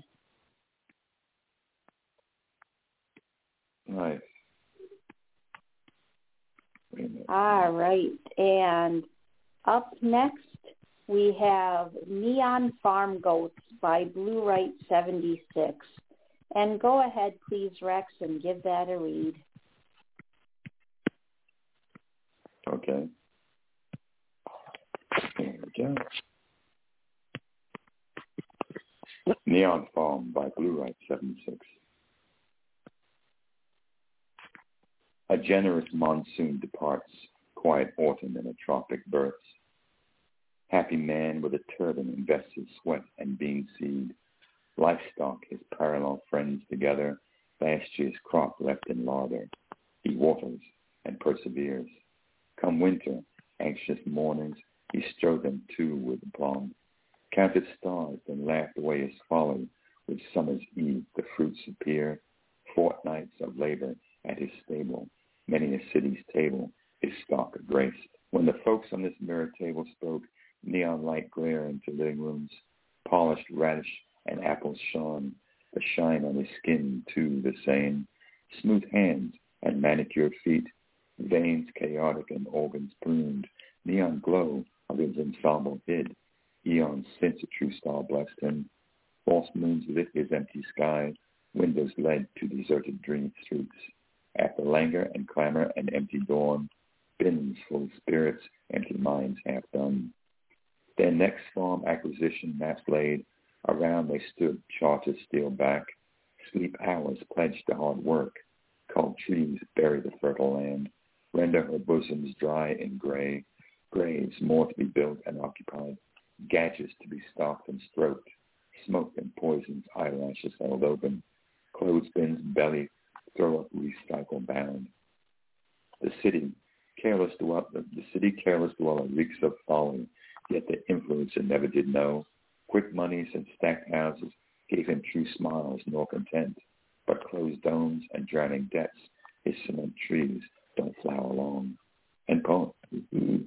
Nice. All right. And up next, we have Neon Farm Goats by Blue Right seventy-six. And go ahead, please, Rex, and give that a read. Okay. There we go. Neon Farm by Blue Right seventy-six. A generous monsoon departs, quiet autumn in a tropic births. Happy man with a turban invests his sweat and bean seed. Livestock, his parallel friends together, last year's crop left in larder. He waters and perseveres. Come winter, anxious mornings, he strode them too with aplomb. Counted stars, then laughed away his folly. With summer's eve the fruits appear. Fortnights of labor at his stable, many a city's table, his stock graced. When the folks on this mirror table spoke, neon light glare into living rooms, polished radish and apples shone, the shine on his skin too the same, smooth hands and manicured feet, veins chaotic and organs pruned, neon glow of his ensemble hid, eons since a true star blessed him, false moons lit his empty sky, windows led to deserted dream streets, after languor and clamor and empty dawn, bins full of spirits, empty minds half done. Their next farm acquisition maps laid, around they stood, charters steel back. Sleep hours pledged to hard work. Cold trees bury the fertile land, render her bosoms dry and gray. Graves more to be built and occupied, gadgets to be stalked and stroked, smoke and poisons, eyelashes held open, clothespins belly throw up recycle bound. The city, careless dwell, the city careless dweller reeks of folly, yet the influencer never did know. Quick monies and stacked houses gave him true smiles nor content, but closed domes and drowning debts, his cement trees don't flower long. End poem. Mm-hmm.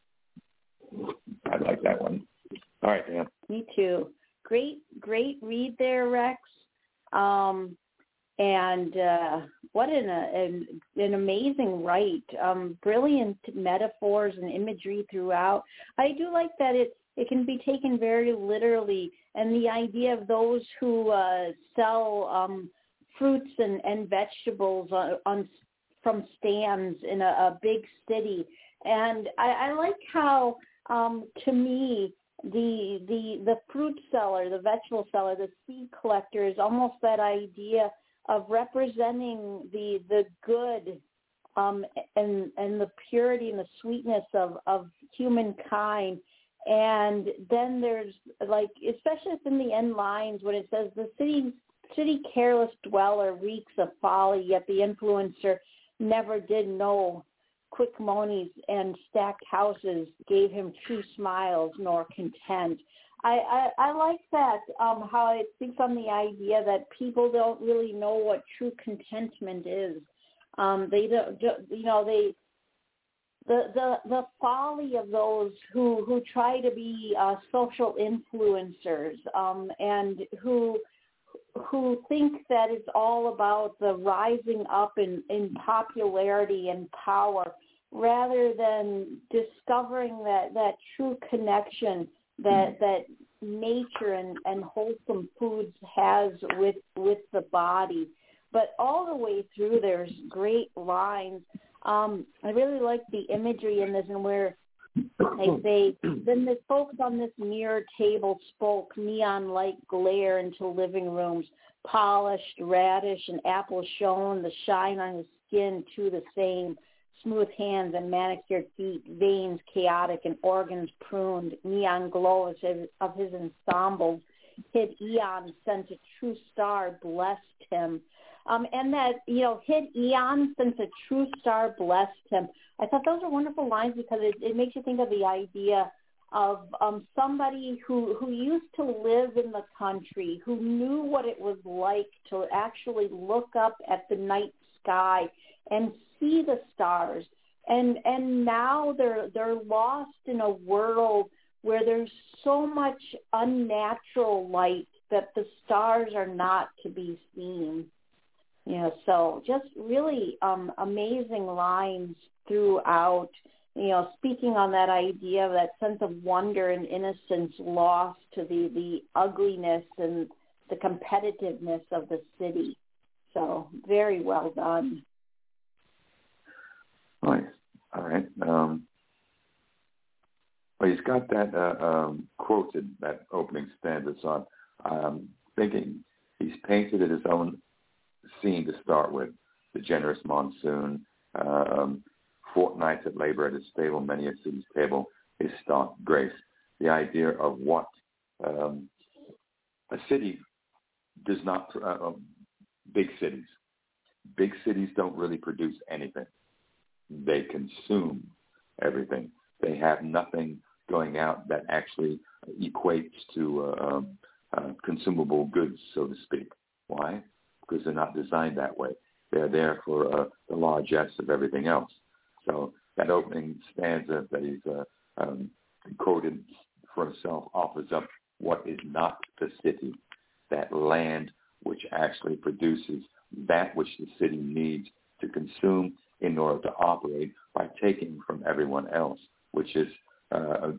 I like that one. All right, Dan. Me too. Great, great read there, Rex. Um, and uh, what an, an an amazing write. Um, brilliant metaphors and imagery throughout. I do like that it, it can be taken very literally, and the idea of those who uh, sell um, fruits and, and vegetables on, on from stands in a, a big city, And I, I like how, um, to me, the the the fruit seller, the vegetable seller, the seed collector is almost that idea of representing the the good um, and and the purity and the sweetness of, of humankind. And then there's, like, especially in the end lines when it says the city city careless dweller reeks of folly, yet the influencer never did know. Quick monies and stacked houses gave him true smiles nor content. I, I, I like that, um, how it speaks on the idea that people don't really know what true contentment is. Um, they don't, you know, they the the the folly of those who who try to be uh, social influencers um, and who who think that it's all about the rising up in, in popularity and power, rather than discovering that, that true connection that that nature and, and wholesome foods has with with the body. But all the way through, there's great lines. Um, I really like the imagery in this, and where they say, then the folks on this mirror table spoke, neon light glare into living rooms, polished radish and apple shone, the shine on his skin too the same, smooth hands and manicured feet, veins chaotic and organs pruned, neon glow of his, of his ensembles, hid eons since a true star blessed him. Um, and that, you know, hid eons since a true star blessed him. I thought those are wonderful lines because it, it makes you think of the idea of um, somebody who, who used to live in the country, who knew what it was like to actually look up at the night sky and see the stars. And and now they're they're lost in a world where there's so much unnatural light that the stars are not to be seen. You know, so just really um, amazing lines throughout, you know, speaking on that idea of that sense of wonder and innocence lost to the, the ugliness and the competitiveness of the city. So very well done. Nice. All right. Um, well, he's got that uh, um, quoted, that opening stanza, so I'm um, thinking he's painted it his own scene to start with. The generous monsoon, um, fortnights at labor at his stable, many a city's table, his stock grace. The idea of what um, a city does not, uh, big cities. Big cities don't really produce anything. They consume everything. They have nothing going out that actually equates to uh, um, uh, consumable goods, so to speak. Why? Because they're not designed that way. They're there for uh, the largesse of everything else. So that opening stanza that he's uh, um, quoted for himself offers up what is not the city, that land which actually produces that which the city needs to consume in order to operate by taking from everyone else, which is uh,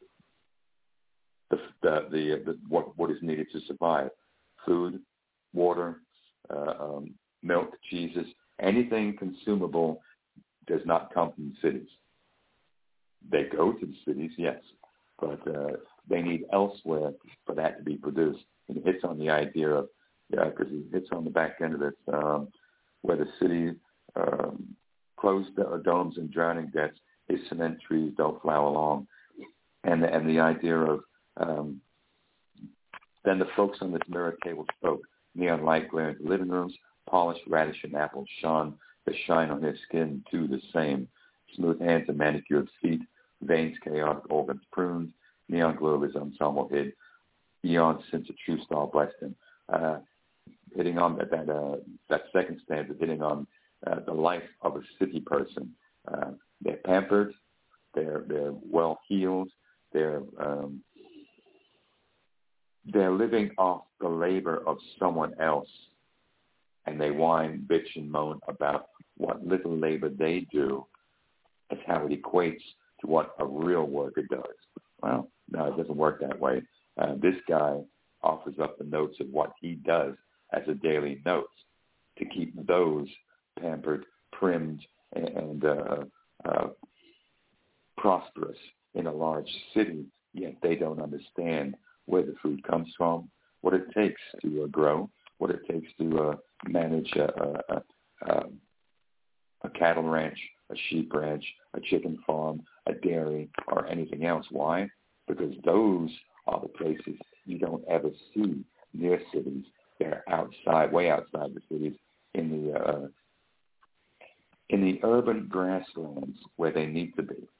the, the, the, the what, what is needed to survive: food, water, uh, um, milk, cheeses, anything consumable does not come from the cities. They go to the cities, yes, but uh, they need elsewhere for that to be produced. And it hits on the idea of, yeah, because it hits on the back end of it, um, where the city um, closed domes and drowning debts, his cement trees don't flower along. And the, and the idea of, um, then the folks on this mirror table spoke, neon light glare into living rooms, polished radish and apple shone, the shine on his skin too the same, smooth hands and manicured feet, veins chaotic, organs pruned, neon glow of his ensemble hid, eons since a true star blessed him. Uh, hitting on that that, uh, that second stanza, hitting on uh, the life of a city person. Uh, they're pampered, they're they're well heeled, they're um, they're living off the labor of someone else, and they whine, bitch, and moan about what little labor they do as how it equates to what a real worker does. Well, no, it doesn't work that way. Uh, this guy offers up the notes of what he does as a daily note to keep those pampered, trimmed, and uh, uh, prosperous in a large city, yet they don't understand where the food comes from, what it takes to uh, grow, what it takes to uh, manage a, a, a, a cattle ranch, a sheep ranch, a chicken farm, a dairy, or anything else. Why? Because those are the places you don't ever see near cities. They're outside, way outside the cities, in the uh, in the urban grasslands where they need to be.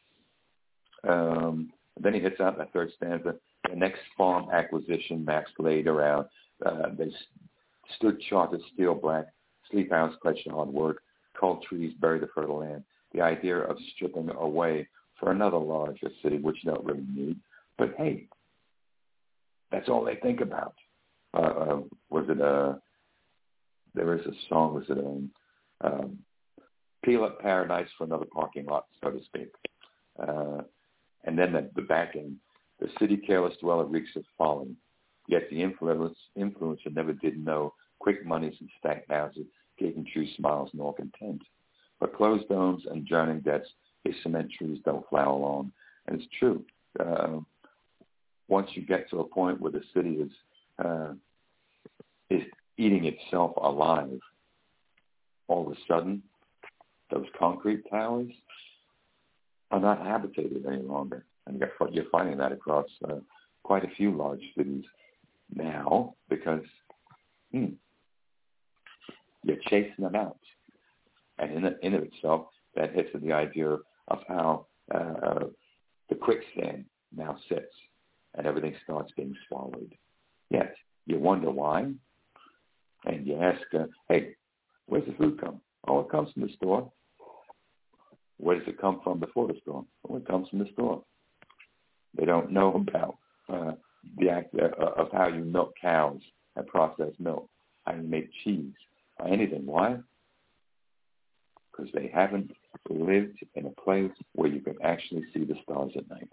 Um, then he hits out that third stanza. The next farm acquisition, maps laid around. Uh, they st- stood chartered steel black, sleep house pledged hard work, culled trees, bury the fertile land. The idea of stripping away for another larger city, which you don't really need. But hey, that's all they think about. Uh, uh, was it a, there is a song, was it a, um, peel up paradise for another parking lot, so to speak. Uh, and then the, the back end, the city careless dweller reeks of folly, yet the influence, influencer never did know quick monies and stacked houses gave him true smiles nor content. But closed domes and drowning debts, his cement trees don't flower long. And it's true. Uh, once you get to a point where the city is uh, is eating itself alive, all of a sudden, those concrete towers are not habitated any longer. And you're finding that across uh, quite a few large cities now because hmm, you're chasing them out. And in, in of itself, that hits at the idea of how uh, the quicksand now sits and everything starts being swallowed. Yes, you wonder why. And you ask, uh, hey, where's the food come? Oh, it comes from the store. Where does it come from before the store? Oh, it comes from the store. They don't know about uh, the act uh, of how you milk cows and process milk, how you make cheese, or anything. Why? Because they haven't lived in a place where you can actually see the stars at night.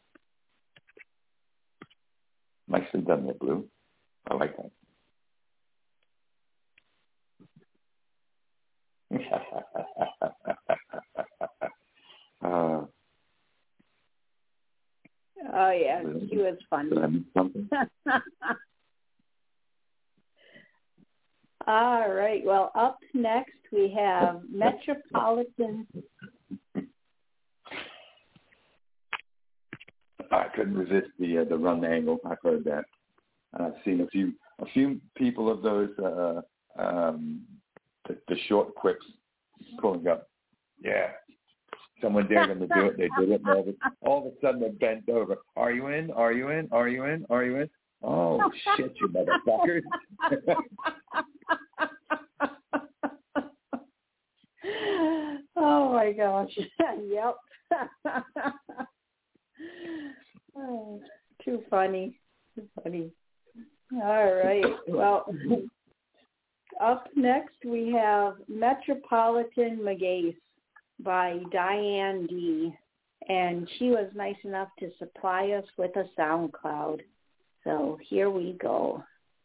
Nicely done there, Blue. I like that. uh, oh, yeah, she was funny. Did I miss something? All right. Well, up next we have Metropolitan. I couldn't resist the uh, the run angle. I've heard that. I've seen a few a few people of those uh, um, the, the short quips pulling up. Yeah, someone dared them to do it. They did it. And all, of a, all of a sudden they bent over. Are you in? Are you in? Are you in? Are you in? Oh shit, you motherfuckers! Oh my gosh! Yep. Oh, too funny. Too funny. All right. Well, up next we have Metropolitan Magace by Diane D. And she was nice enough to supply us with a SoundCloud. So here we go.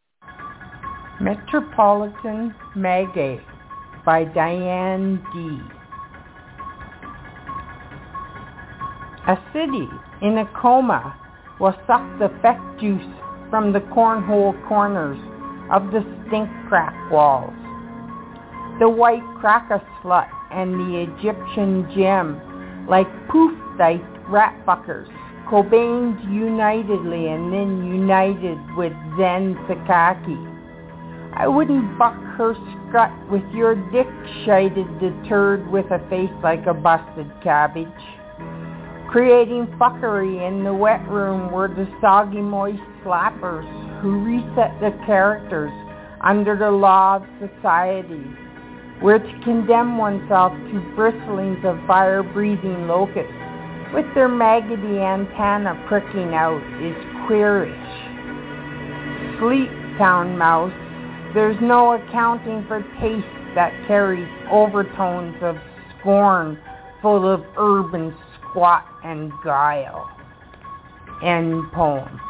Metropolitan Magace by Diane D. A city in a coma will suck the feck juice from the cornhole corners of the stink-crack walls. The white crack-a-slut and the Egyptian gem, like poof-diced rat-fuckers, Cobained unitedly and then united with Zen Sakaki. I wouldn't buck her strut with your dick-shited deterred with a face like a busted cabbage. Creating fuckery in the wet room were the soggy moist slappers who reset the characters under the law of society. Where to condemn oneself to bristlings of fire-breathing locusts with their maggoty antenna pricking out is queerish. Sleep, town mouse, there's no accounting for taste that carries overtones of scorn full of urban squat and guile. End poem.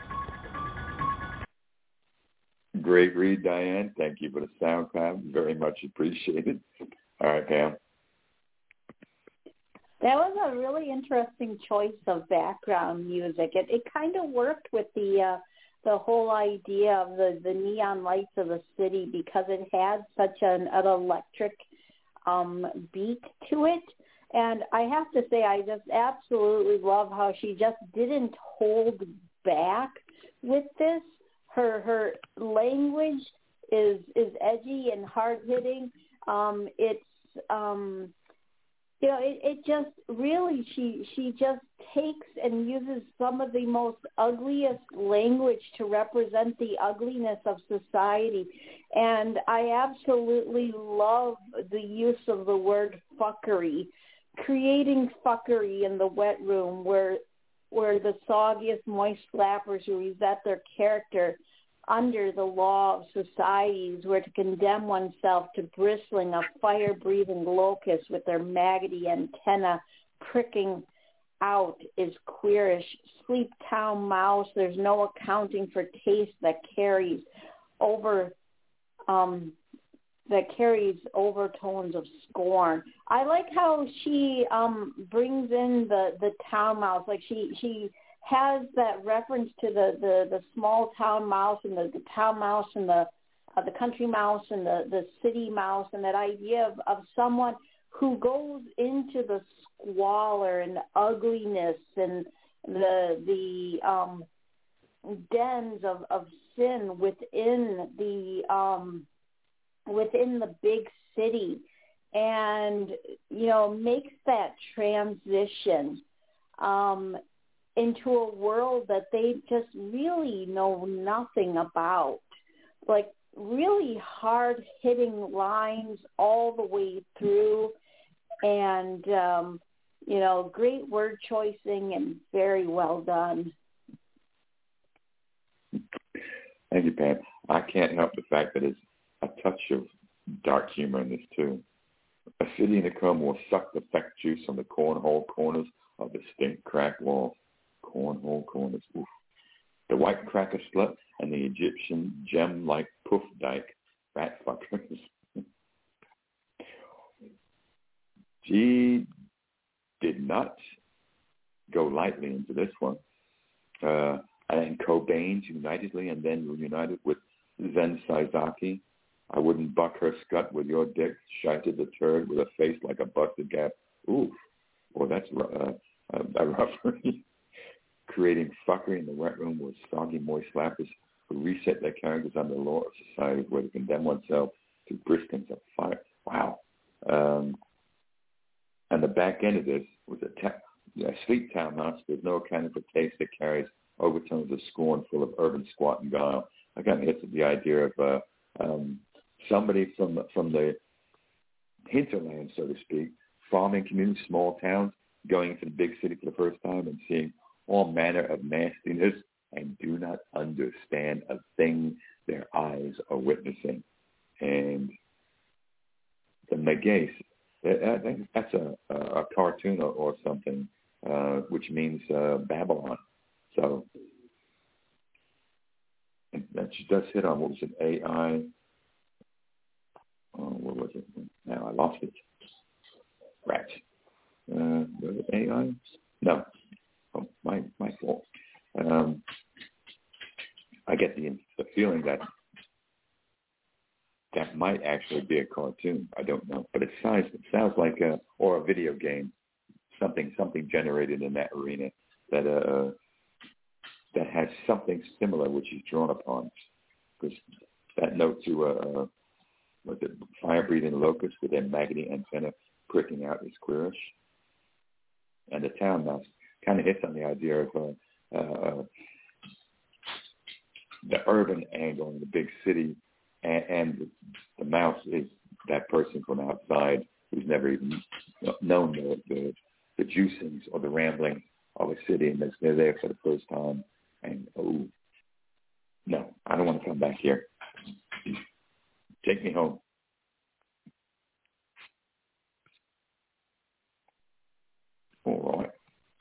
Great read, Diane. Thank you for the SoundCloud. Very much appreciated. All right, Pam. That was a really interesting choice of background music. It it kind of worked with the uh, the whole idea of the, the neon lights of the city because it had such an, an electric um, beat to it. And I have to say, I just absolutely love how she just didn't hold back with this. Her her language is is edgy and hard hitting. Um, it's um, you know, it, it just really she she just takes and uses some of the most ugliest language to represent the ugliness of society. And I absolutely love the use of the word fuckery, creating fuckery in the wet room where where the soggiest moist flappers who reset their character under the law of societies were to condemn oneself to bristling of fire-breathing locusts with their maggoty antenna pricking out is queerish. Sleep town mouse, there's no accounting for taste that carries over um, that carries overtones of scorn. I like how she um, brings in the, the town mouse. Like she, she has that reference to the, the, the small town mouse and the, the town mouse and the uh, the country mouse and the, the city mouse, and that idea of, of someone who goes into the squalor and ugliness and the the um, dens of, of sin within the um, within the big city, and you know makes that transition um, into a world that they just really know nothing about, like really hard hitting lines all the way through, and um, you know great word choicing and very well done. Thank you, Pam. I can't help the fact that it's a touch of dark humor in this too. A city in a coma will suck the feck juice from the cornhole corners of the stink crack walls. Cornhole corners. Oof. The white cracker slut and the Egyptian gem-like poof dyke rat fuckers. She did not go lightly into this one. Uh, and Cobain's unitedly and then reunited with Zen Saizaki. I wouldn't buck her scut with your dick, shited the turd with a face like a busted gap. Oof. Boy, that's uh, uh, a roughery. Creating fuckery in the wet room with soggy, moist slappers who reset their characters under the law of society where to condemn oneself to bristings of fire. Wow. Um, and the back end of this was a, ta- a sleep town mouse. There's no accounting for taste that carries overtones of scorn full of urban squat and guile. I kind of hits at the idea of uh, um, somebody from, from the hinterland, so to speak, farming communities, small towns, going into the big city for the first time and seeing all manner of nastiness and do not understand a thing their eyes are witnessing. And the Megace, that, that's a, a cartoon or, or something, uh, which means uh, Babylon. So and that she does hit on, what was it, A I? Oh, what was it? Now I lost it. Rats. Uh, was it A I? No. Oh, my my fault. Um, I get the the feeling that that might actually be a cartoon. I don't know, but it sounds it sounds like a or a video game, something something generated in that arena that uh that has something similar which is drawn upon. Because that note to uh, was it fire-breathing locusts with their maggoty antenna pricking out is queerish, and the town mouse kind of hits on the idea of uh, uh, the urban angle in the big city, and, and the mouse is that person from outside who's never even known the, the, the juicings or the ramblings of a city, and they're there for the first time, and oh, no, I don't want to come back here. Take me home. All right.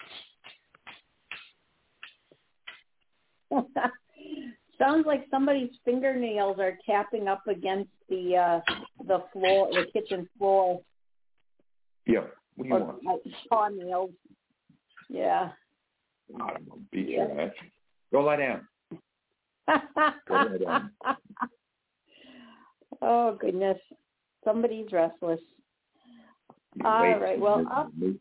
Sounds like somebody's fingernails are tapping up against the uh, the floor, the kitchen floor. Yeah, What do you or want? like paw nails. Yeah. I don't know. Beat your ass. Go lie down. Go lie down. Oh, goodness. Somebody's restless. You All wait right. for Well, this up, move.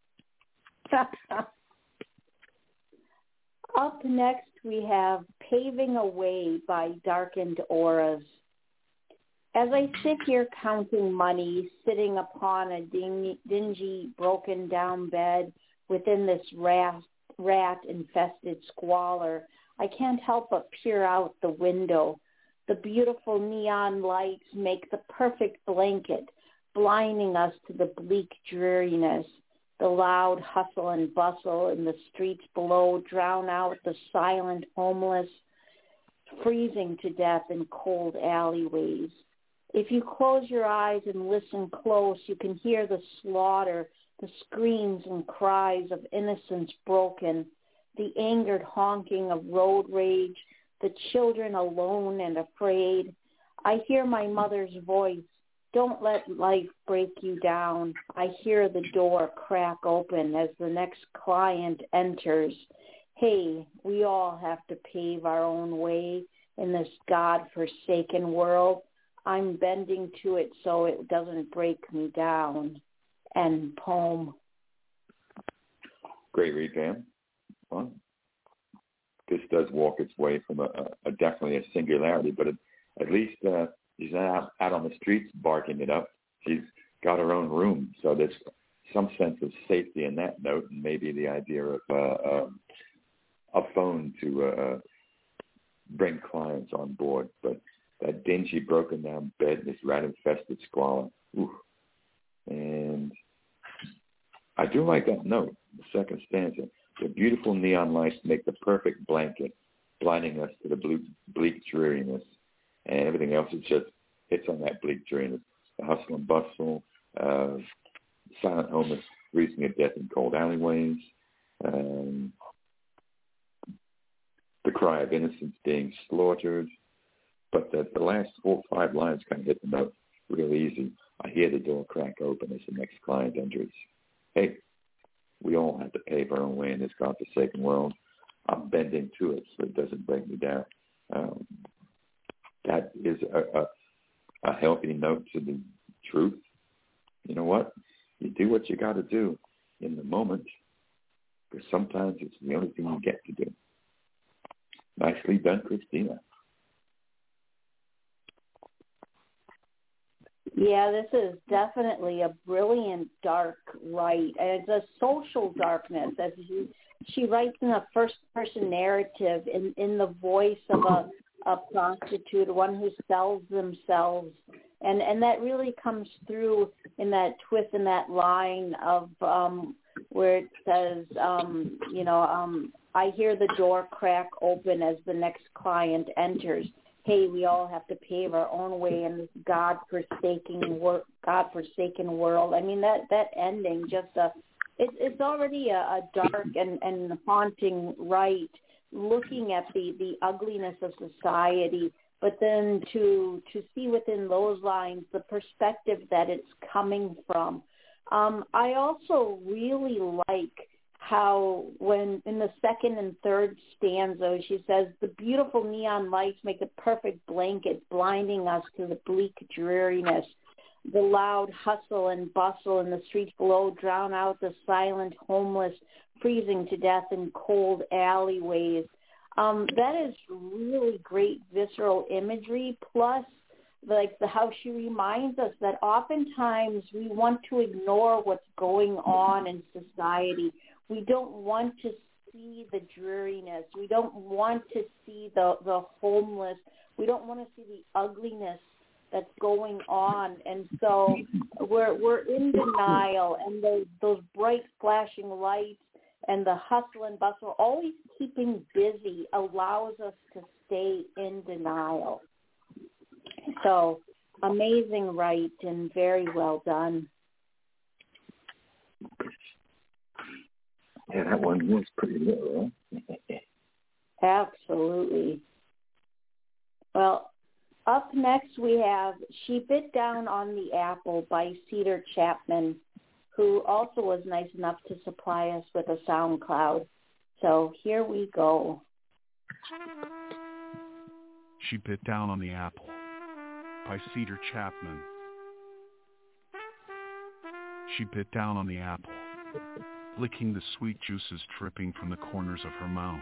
up next we have Paving a Way by Darkened Auras. As I sit here counting money, sitting upon a dingy, dingy broken-down bed within this rat, rat-infested squalor, I can't help but peer out the window. The beautiful neon lights make the perfect blanket, blinding us to the bleak dreariness. The loud hustle and bustle in the streets below drown out the silent homeless, freezing to death in cold alleyways. If you close your eyes and listen close, you can hear the slaughter, the screams and cries of innocence broken, the angered honking of road rage, the children alone and afraid. I hear my mother's voice, "Don't let life break you down." I hear the door crack open as the next client enters. Hey, we all have to pave our own way in this God-forsaken world. I'm bending to it so it doesn't break me down. End poem. Great read, Pam. Well, this does walk its way from a, a, a definitely a singularity, but it, at least uh, she's not out, out on the streets barking it up. She's got her own room, so there's some sense of safety in that note, and maybe the idea of uh, uh, a phone to uh, bring clients on board. But that dingy, broken-down bed, this rat-infested squalor. Ooh. And I do like that note, the second stanza. The beautiful neon lights make the perfect blanket, blinding us to the blue, bleak dreariness. And everything else is just hits on that bleak dreariness. The hustle and bustle, uh, silent homeless freezing to death in cold alleyways, um, the cry of innocence being slaughtered. But the, the last four or five lines kind of hit the note real easy. I hear the door crack open as the next client enters. Hey, we all have to pave our own way in this godforsaken world. I'm bending to it so it doesn't break me down. Um, that is a, a, a healthy note to the truth. You know what? You do what you got to do in the moment, because sometimes it's the only thing you get to do. Nicely done, Christina. Yeah, this is definitely a brilliant dark write. And it's a social darkness. As she, she writes in a first-person narrative in, in the voice of a, a prostitute, one who sells themselves. And and that really comes through in that twist in that line of um, where it says, um, you know, um, I hear the door crack open as the next client enters. Hey, we all have to pave our own way in this God-forsaken, wor- God-forsaken world. I mean, that, that ending, just a, it, it's already a, a dark and, and haunting right, looking at the, the ugliness of society, but then to to see within those lines the perspective that it's coming from. Um, I also really like how when in the second and third stanza she says, the beautiful neon lights make the perfect blanket, blinding us to the bleak dreariness. The loud hustle and bustle in the streets below drown out the silent homeless, freezing to death in cold alleyways. Um, that is really great visceral imagery, plus like the how she reminds us that oftentimes we want to ignore what's going on in society. We don't want to see the dreariness. We don't want to see the, the homeless. We don't want to see the ugliness that's going on. And so we're we're in denial, and those, those bright flashing lights and the hustle and bustle, always keeping busy, allows us to stay in denial. So amazing write and very well done. Yeah, that one was pretty literal. Absolutely. Well, up next we have She Bit Down on the Apple by Cedar Chapman, who also was nice enough to supply us with a SoundCloud. So here we go. She Bit Down on the Apple by Cedar Chapman. She bit down on the apple, licking the sweet juices dripping from the corners of her mouth.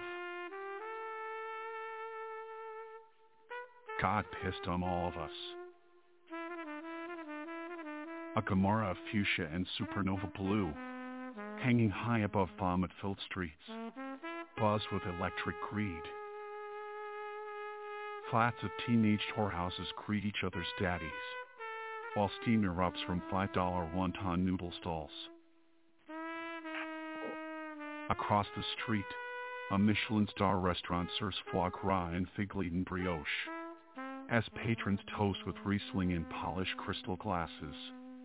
God pissed on all of us. A Gomorrah of fuchsia and supernova blue, hanging high above vomit-filled streets, buzzed with electric greed. Flats of teenaged whorehouses greet each other's daddies, while steam erupts from five dollar wonton noodle stalls. Across the street, a Michelin star restaurant serves foie gras and fig-laden brioche, as patrons toast with Riesling in polished crystal glasses.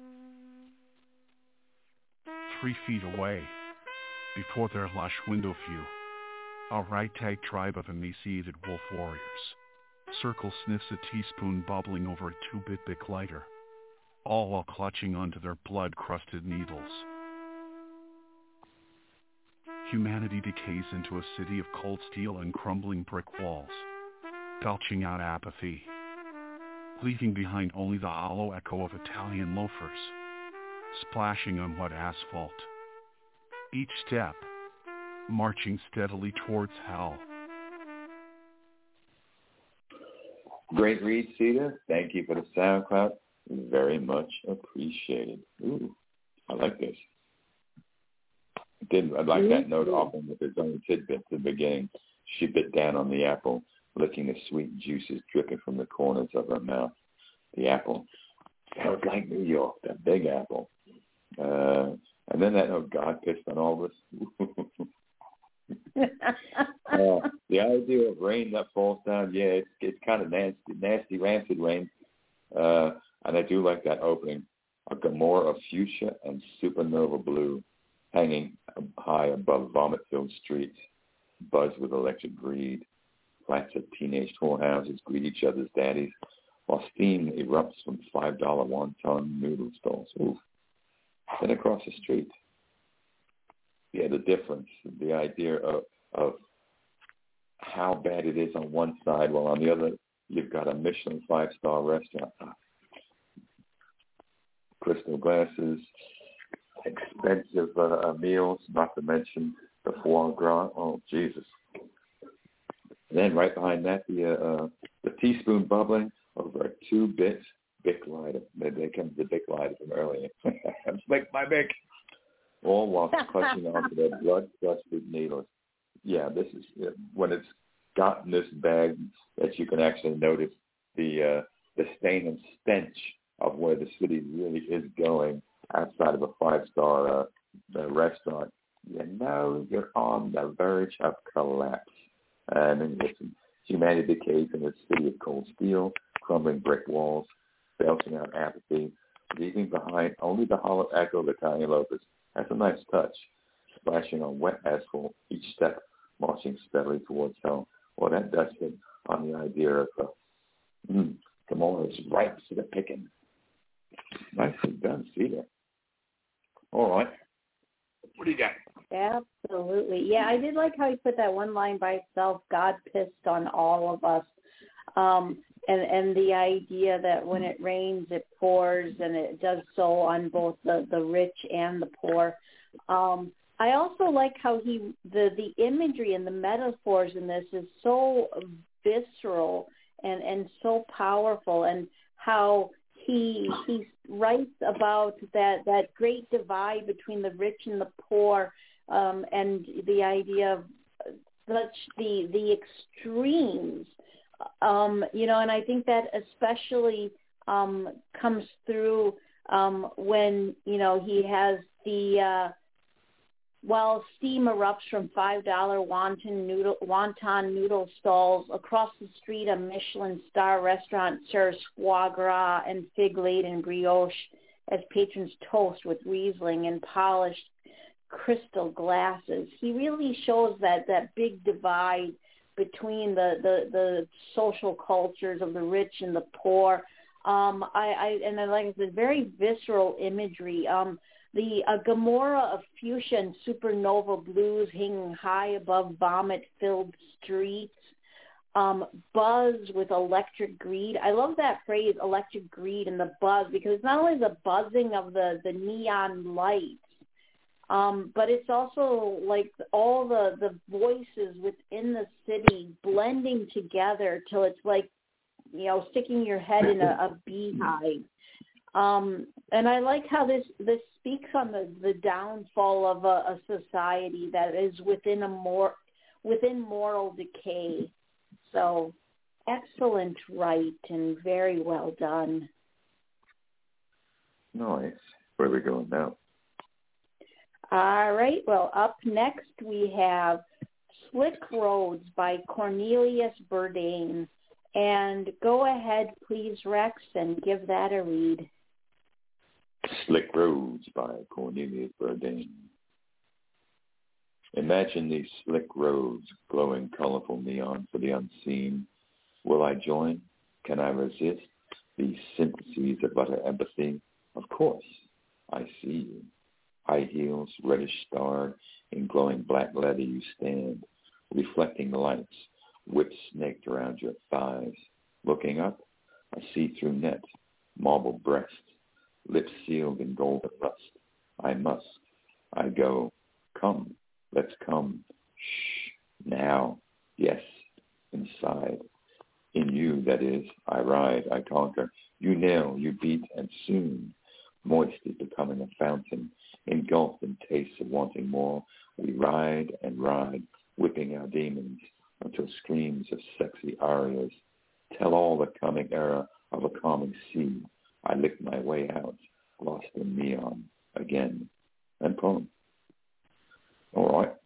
Three feet away, before their lush window view, a ragtag tribe of emaciated wolf warriors. Circle sniffs a teaspoon bubbling over a two-bit Bic lighter, all while clutching onto their blood-crusted needles. Humanity decays into a city of cold steel and crumbling brick walls, belching out apathy, leaving behind only the hollow echo of Italian loafers, splashing on wet asphalt. Each step, marching steadily towards hell. Great read, Cedar. Thank you for the SoundCloud. Very much appreciated. Ooh, I like this. I did I like that note often with its own tidbits at the beginning. She bit down on the apple, licking the sweet juices dripping from the corners of her mouth. The apple sounds like New York, that big apple. Uh, and then that note, God pissed on all of us. uh, the idea of rain that falls down, yeah, it's, it's kind of nasty, nasty, rancid rain. Uh, and I do like that opening. A Gomorrah of fuchsia and supernova blue, hanging high above vomit-filled streets, buzz with electric greed. Flats of teenage whorehouses greet each other's daddies, while steam erupts from five dollar wonton noodle stalls. Oof. Then across the street, yeah, the difference, the idea of, of how bad it is on one side, while on the other, you've got a Michelin five-star restaurant. Crystal glasses, expensive uh, meals, not to mention the foie gras. Oh, Jesus. And then right behind that, the uh, the teaspoon bubbling over a two-bit Bic lighter. There comes the Bic lighter from earlier. Slick my Bic. All while clutching onto their blood-crusted needles. Yeah, this is uh, when it's gotten this bad that you can actually notice the uh, the stain and stench of where the city really is going outside of a five-star uh, restaurant. You know you're on the verge of collapse. And then listen, humanity decays in a city of cold steel, crumbling brick walls, belching out apathy, leaving behind only the hollow echo of Italian loafers. That's a nice touch, splashing on wet asphalt, each step marching steadily towards hell. Well, that does it on the idea of, uh, mm, Gomorrah is ripe to the picking. Nicely done, Cedar. All right. What do you got? Absolutely. Yeah, I did like how you put that one line by itself, God pissed on all of us. Um, and, and the idea that when it rains, it pours, and it does so on both the, the rich and the poor. Um, I also like how he the, the imagery and the metaphors in this is so visceral and, and so powerful, and how he he writes about that, that great divide between the rich and the poor, um, and the idea of such the the extremes, um, you know, and I think that especially um, comes through um, when, you know, he has the uh, while steam erupts from five dollar wonton noodle, wonton noodle stalls, across the street a Michelin star restaurant serves foie gras and fig-laden brioche as patrons toast with Riesling and polished crystal glasses. He really shows that, that big divide between the, the, the social cultures of the rich and the poor. Um, I, I and I like I said, very visceral imagery. Um, The uh, Gomorrah of fuchsia and supernova blues hanging high above vomit-filled streets. Um, buzz with electric greed. I love that phrase, electric greed, and the buzz, because it's not only the buzzing of the, the neon lights, um, but it's also like all the, the voices within the city blending together till it's like, you know, sticking your head in a, a beehive. Um, and I like how this, this speaks on the, the downfall of a, a society that is within a more within moral decay. So excellent write and very well done. Nice. Where are we going now? All right. Well, up next we have Slick Roads by Cornelius Burdain. And go ahead, please, Rex, and give that a read. Slick Roads by Cornelius Burdain. Imagine these slick roads, glowing colorful neon for the unseen. Will I join? Can I resist these syntheses of utter empathy? Of course, I see you. High heels, reddish starred, in glowing black leather you stand, reflecting lights, whips snaked around your thighs. Looking up, a see-through net, marble breast, lips sealed in golden lust. I must, I go, come. Let's come. Shh. Now. Yes. Inside. In you, that is, I ride, I conquer. You nail, you beat, and soon, moist is becoming a fountain, engulfed in tastes of wanting more. We ride and ride, whipping our demons until screams of sexy arias tell all the coming era of a calming sea. I lick my way out, lost in neon, again. And poem. All right.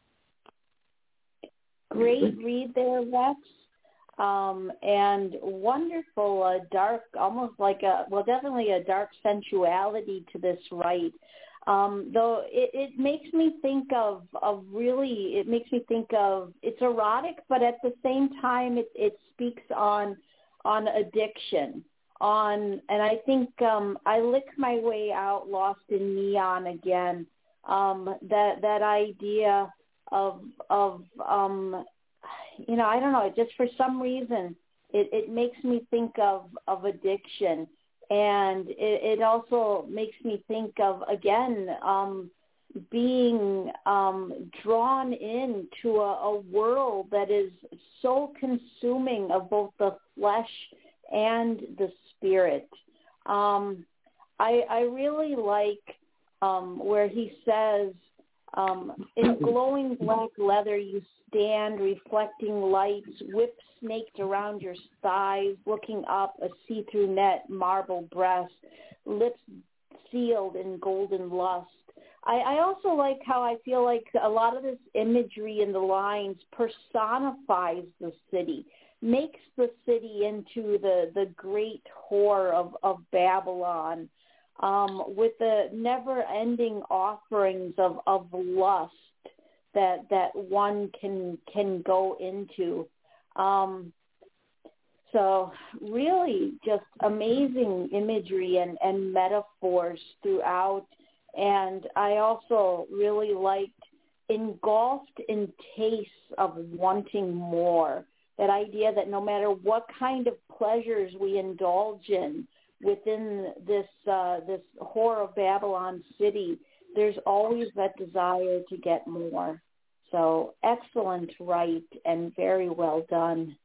Great read there, Rex. Um, and wonderful, uh, dark, almost like a, well, definitely a dark sensuality to this write. Um, though it, it makes me think of, of really, it makes me think of, it's erotic, but at the same time, it, it speaks on, on addiction. On, and I think um, I lick my way out, lost in neon again. Um, that that idea of of um, you know, I don't know, just for some reason it, it makes me think of, of addiction, and it, it also makes me think of again um, being um, drawn into a, a world that is so consuming of both the flesh and the spirit. Um, I I really like. Um, where he says, um, in glowing black leather you stand, reflecting lights, whip snaked around your thighs, looking up, a see-through net, marble breast, lips sealed in golden lust. I, I also like how I feel like a lot of this imagery in the lines personifies the city, makes the city into the, the great whore of, of Babylon. Um, with the never-ending offerings of, of lust that that one can can go into. Um, so really just amazing imagery and, and metaphors throughout. And I also really liked engulfed in tastes of wanting more. That idea that no matter what kind of pleasures we indulge in, within this uh, this whore of Babylon city, there's always that desire to get more. So excellent write and very well done.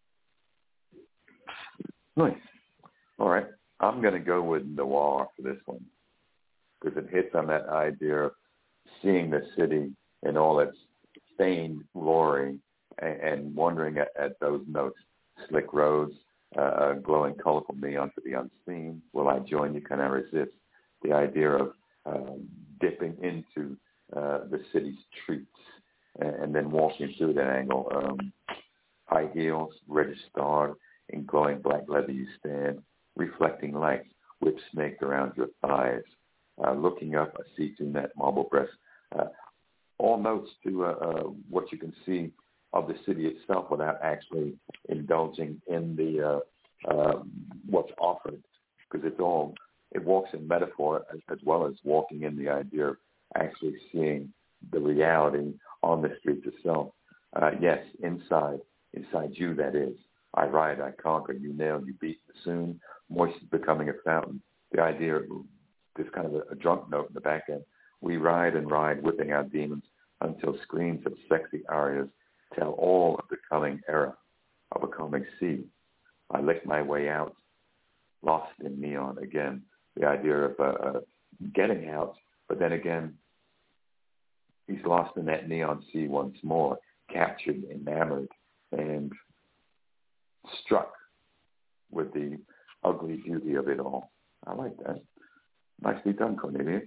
Nice. All right. I'm going to go with noir for this one because it hits on that idea of seeing the city in all its stained glory and, and wondering at, at those notes, slick roads, Uh, glowing, colorful neon for the unseen. Will I join you? Can I resist? The idea of um, dipping into uh, the city's treats and, and then walking through that angle. Um, high heels, reddish starred, in glowing black leather you stand, reflecting lights, whip snaked around your thighs. Uh, looking up, a see-through net, marble breast. Uh, all notes to uh, uh, what you can see of the city itself without actually indulging in the uh, uh, what's offered, because it's all it walks in metaphor as, as well as walking in the idea of actually seeing the reality on the streets itself. Uh, yes, inside, inside you, that is. I ride, I conquer, you nail, you beat, soon, moist is becoming a fountain. The idea of this kind of a, a drunk note in the back end. We ride and ride, whipping out demons until screams of sexy arias tell all of the coming era of a coming sea. I lick my way out, lost in neon again. The idea of uh, uh, getting out, but then again, he's lost in that neon sea once more, captured, enamored, and struck with the ugly beauty of it all. I like that. Nicely done, Cornelius.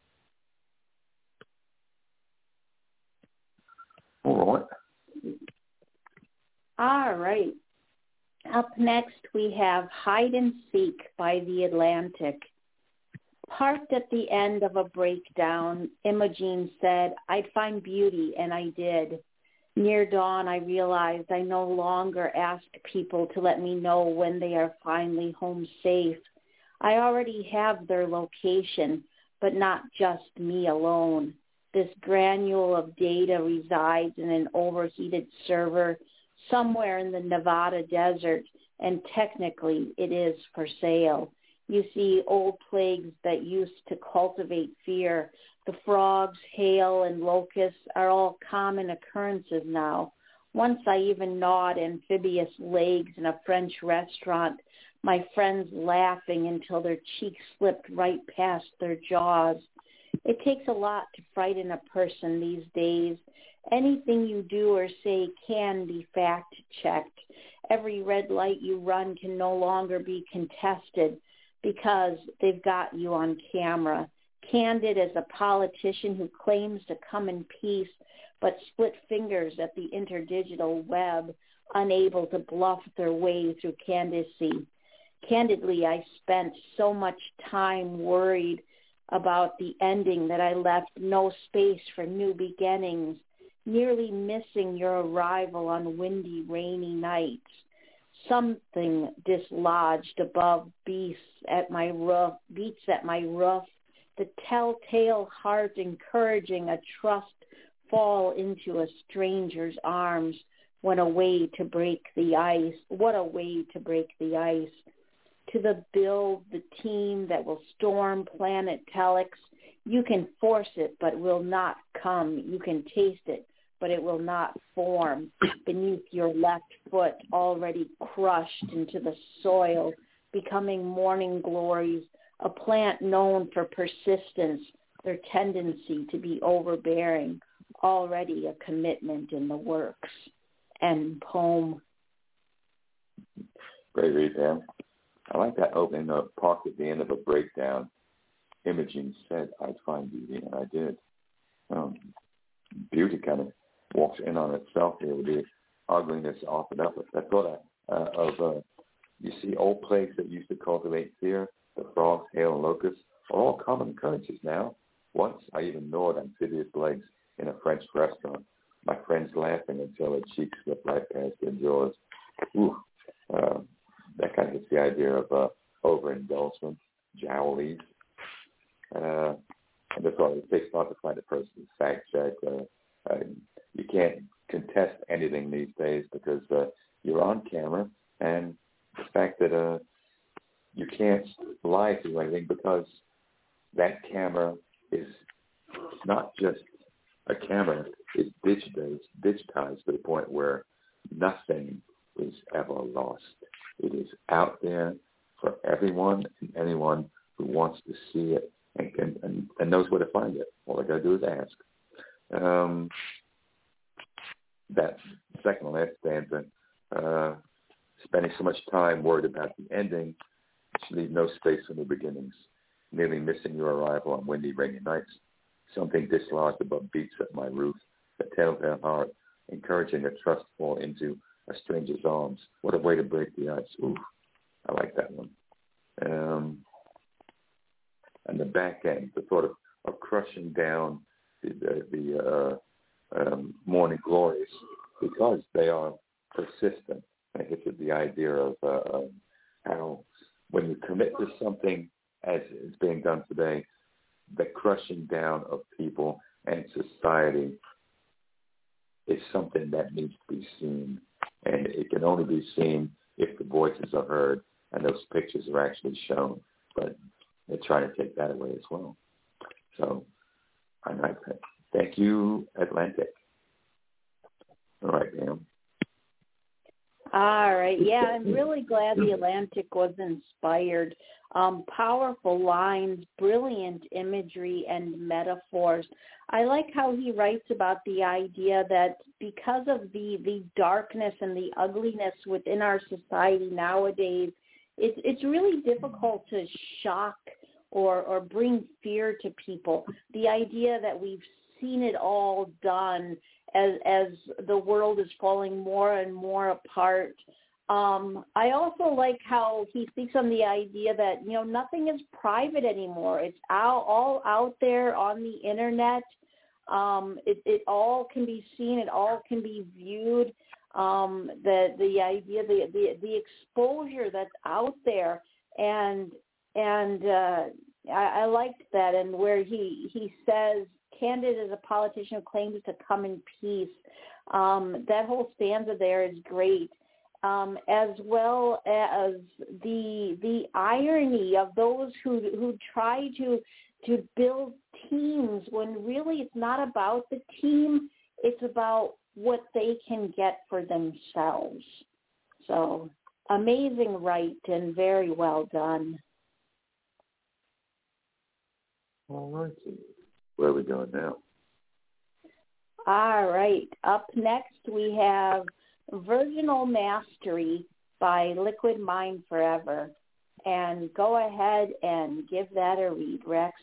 All right. All right. Up next, we have Hide and Seek by the Atlantic. Parked at the end of a breakdown, Imogene said, I'd find beauty, and I did. Near dawn, I realized I no longer ask people to let me know when they are finally home safe. I already have their location, but not just me alone. This granule of data resides in an overheated server somewhere in the Nevada desert, and technically it is for sale. You see, old plagues that used to cultivate fear, the frogs, hail, and locusts are all common occurrences now. Once I even gnawed amphibious legs in a French restaurant, my friends laughing until their cheeks slipped right past their jaws. It takes a lot to frighten a person these days. Anything you do or say can be fact-checked. Every red light you run can no longer be contested because they've got you on camera. Candid as a politician who claims to come in peace but split fingers at the interdigital web, unable to bluff their way through candidacy. Candidly, I spent so much time worried about the ending that I left no space for new beginnings, nearly missing your arrival on windy, rainy nights. Something dislodged above beats at my roof, beats at my roof, the telltale heart encouraging a trust fall into a stranger's arms. What a way to break the ice. What a way to break the ice. To the build, the team that will storm planet Telex, you can force it, but will not come. You can taste it, but it will not form beneath your left foot, already crushed into the soil, becoming morning glories, a plant known for persistence, their tendency to be overbearing, already a commitment in the works. End poem. Great read, Pam. I like that opening up, parked at the end of a breakdown. Imogene said I'd find beauty, and I did. Um, beauty kind of walks in on itself here with the ugliness offered up. I thought uh, of, uh, you see, old plagues that used to cultivate fear, the frogs, hail, and locusts, are all common occurrences now. Once I even gnawed amphibious legs in a French restaurant, my friends laughing until their cheeks slipped right past their jaws. Ooh, uh, that kind of gets the idea of uh, overindulgence, jowlies. Uh, and that's all it takes not to find a person's fact check. Uh, uh, you can't contest anything these days because uh, you're on camera, and the fact that uh, you can't lie to anything because that camera is not just a camera, it's digitized, digitized to the point where nothing is ever lost. It is out there for everyone and anyone who wants to see it and, can, and, and knows where to find it. All I got to do is ask. Um, that second last stanza, uh, spending so much time worried about the ending, should leave no space for new beginnings. Nearly missing your arrival on windy, rainy nights. Something dislodged above beats at my roof, a telltale heart, encouraging a trust fall into a stranger's arms. What a way to break the ice. Ooh, I like that one. Um, and the back end, the thought of, of crushing down the, the, the uh, um, morning glories because they are persistent. I guess it's the idea of uh, um, how when you commit to something as is being done today, the crushing down of people and society is something that needs to be seen. And it can only be seen if the voices are heard and those pictures are actually shown. But they're trying to take that away as well. So I like that. Thank you, Atlantic. All right, Pam. All right. Yeah, I'm really glad the Atlantic was inspired. Um, powerful lines, brilliant imagery and metaphors. I like how he writes about the idea that because of the, the darkness and the ugliness within our society nowadays, it's it's really difficult to shock or, or bring fear to people. The idea that we've seen it all done as as the world is falling more and more apart. Um, I also like how he speaks on the idea that, you know, nothing is private anymore. It's out, all out there on the internet. Um, it, it all can be seen. It all can be viewed. Um, the the idea, the, the the exposure that's out there, and and uh, I, I liked that. And where he he says, "Candid is a politician who claims to come in peace." Um, that whole stanza there is great. Um, as well as the the irony of those who who try to to build teams when really it's not about the team, it's about what they can get for themselves. So amazing right and very well done. All right. Where are we going now? All right. Up next we have Virginal Mastery by Liquid Mind Forever. And go ahead and give that a read, Rex.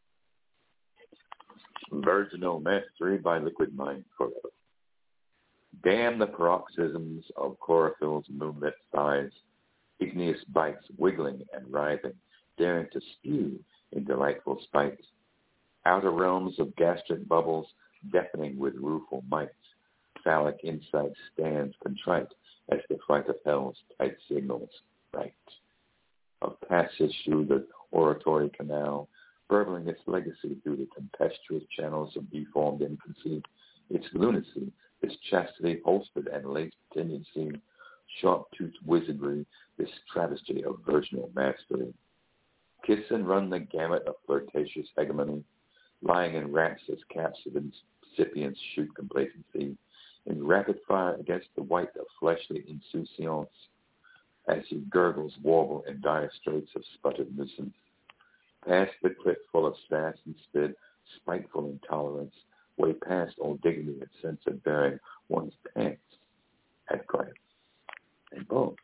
Virginal Mastery by Liquid Mind Forever. Damn the paroxysms of chlorophyll's moonlit thighs, igneous bites wiggling and writhing, daring to spew in delightful spites. Outer realms of gastric bubbles, deafening with rueful might. Phallic insight stands contrite as the fright of hell's tight signals right. Of passage through the oratory canal, burbling its legacy through the tempestuous channels of deformed infancy, its lunacy, its chastity holstered and laced tendency, sharp-toothed wizardry, this travesty of virginal mastery. Kiss and run the gamut of flirtatious hegemony, lying in rats as capsids recipients shoot complacency, in rapid fire against the white of fleshly insouciance, as he gurgles warble in dire straits of sputtered nuisance. Past the clip full of sass and spit, spiteful intolerance, way past all dignity and sense of bearing one's pants at glance. And boom.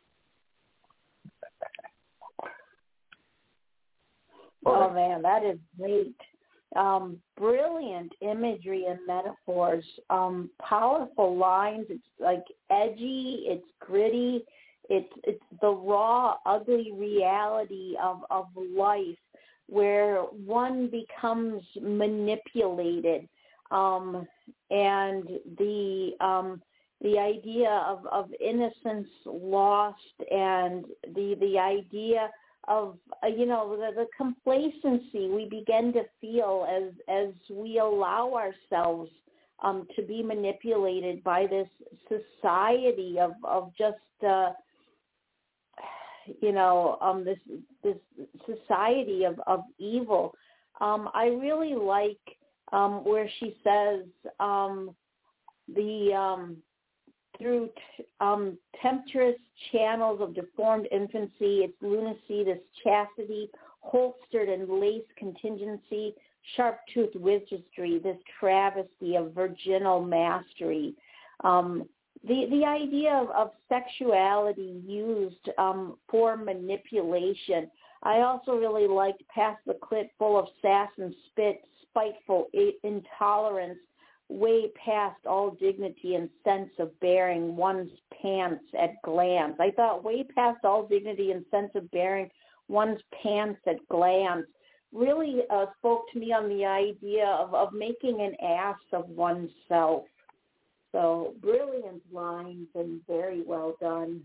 Oh, man, that is great. Um, brilliant imagery and metaphors, um, powerful lines. It's like edgy, it's gritty, it's it's the raw, ugly reality of, of life where one becomes manipulated, um, and the um, the idea of, of innocence lost, and the the idea of, uh, you know, the, the complacency we begin to feel as as we allow ourselves um, to be manipulated by this society of, of just, uh, you know, um, this this society of, of evil. Um, I really like um, where she says um, the... Um, through t- um, temptress channels of deformed infancy, its lunacy, this chastity, holstered and laced contingency, sharp-toothed wizardry, this travesty of virginal mastery. Um, the the idea of, of sexuality used um, for manipulation. I also really liked past the clit full of sass and spit, spiteful I- intolerance, way past all dignity and sense of bearing one's pants at glance. I thought way past all dignity and sense of bearing one's pants at glance really uh, spoke to me on the idea of, of making an ass of oneself. So brilliant lines and very well done.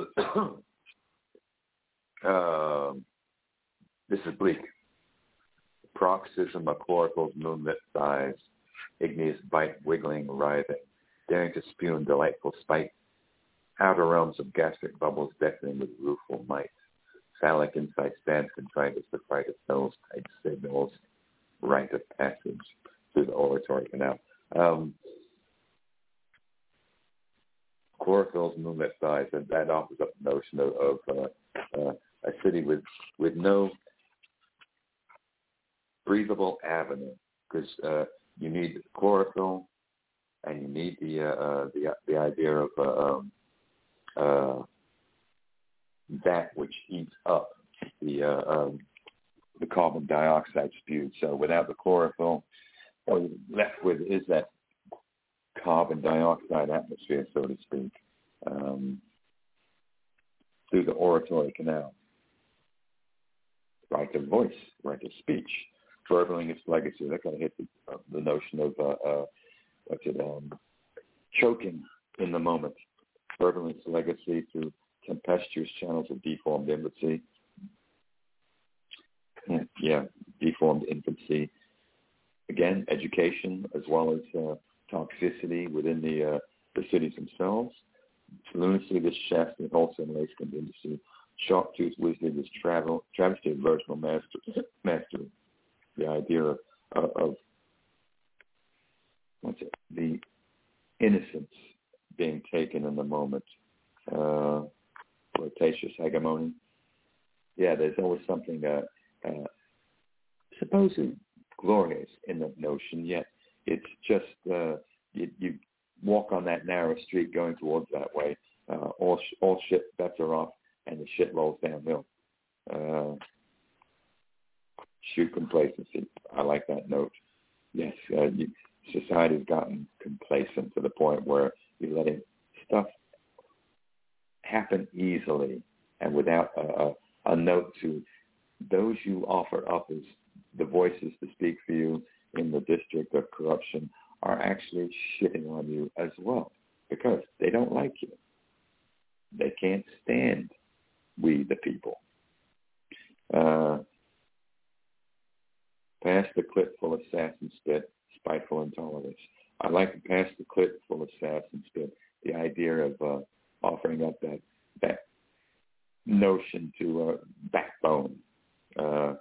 uh, this is Bleak. Paroxysm of chlorophyl's moonlit thighs, igneous bite wiggling, writhing, daring to spume delightful spite, outer realms of gastric bubbles deafening with rueful might, phallic insight stands contrite as the fright of nose tight signals, rite of passage through the oratory canal. Um, chlorophyll's moonlit thighs, and that offers up the notion of, of uh, uh, a city with, with no breathable avenue, because uh, you need chlorophyll, and you need the uh, uh, the the idea of uh, um, uh, that which eats up the uh, um, the carbon dioxide spewed. So without the chlorophyll, what you're left with is that carbon dioxide atmosphere, so to speak, um, through the oratory canal. Right of voice, right of speech, furthering its legacy. That kind of hit the, uh, the notion of uh, uh, what's it, um, choking in the moment, furthering its legacy through tempestuous channels of deformed infancy. Yeah, deformed infancy. Again, education as well as uh, toxicity within the uh, the cities themselves. Lunacy, this shafted wholesale lace industry. Sharp-toothed wisdom, this travel, travesty of virginal master, mastery. The idea of, of, of what's it, the innocence being taken in the moment. Uh, flirtatious hegemony. Yeah, there's always something uh, uh, supposedly glorious in the notion, yet it's just uh, you, you walk on that narrow street going towards that way. Uh, all sh- all shit bets are off, and the shit rolls downhill. Uh, shoot complacency. I like that note. Yes, uh, you, society's gotten complacent to the point where you're letting stuff happen easily and without a, a, a note to those you offer up as the voices to speak for you in the district of corruption are actually shitting on you as well because they don't like you. They can't stand we the people. Uh, pass the clip full of sass and spit, spiteful intolerance. I like to pass the clip full of sass and spit. The idea of uh, offering up that that notion to uh, backbone, uh,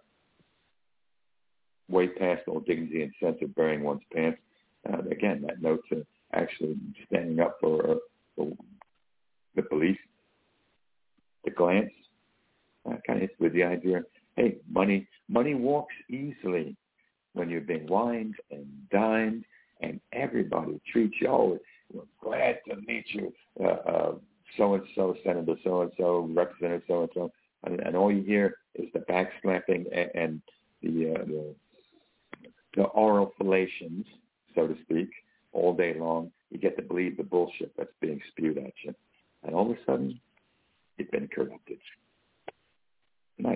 way past all dignity and sense of bearing one's pants. Uh, again, that note to actually standing up for, uh, for the police, the glance, uh, kind of hits with the idea, hey, money money walks easily when you're being wined and dined, and everybody treats you, oh, we're glad to meet you, uh, uh, so-and-so, Senator so-and-so, Representative so-and-so, and, and all you hear is the backslapping and, and the, uh, the the oral fellations, so to speak, all day long. You get to believe the bullshit that's being spewed at you. And all of a sudden, you've been corrupted. Nice.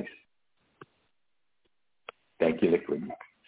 Thank you, Liquid.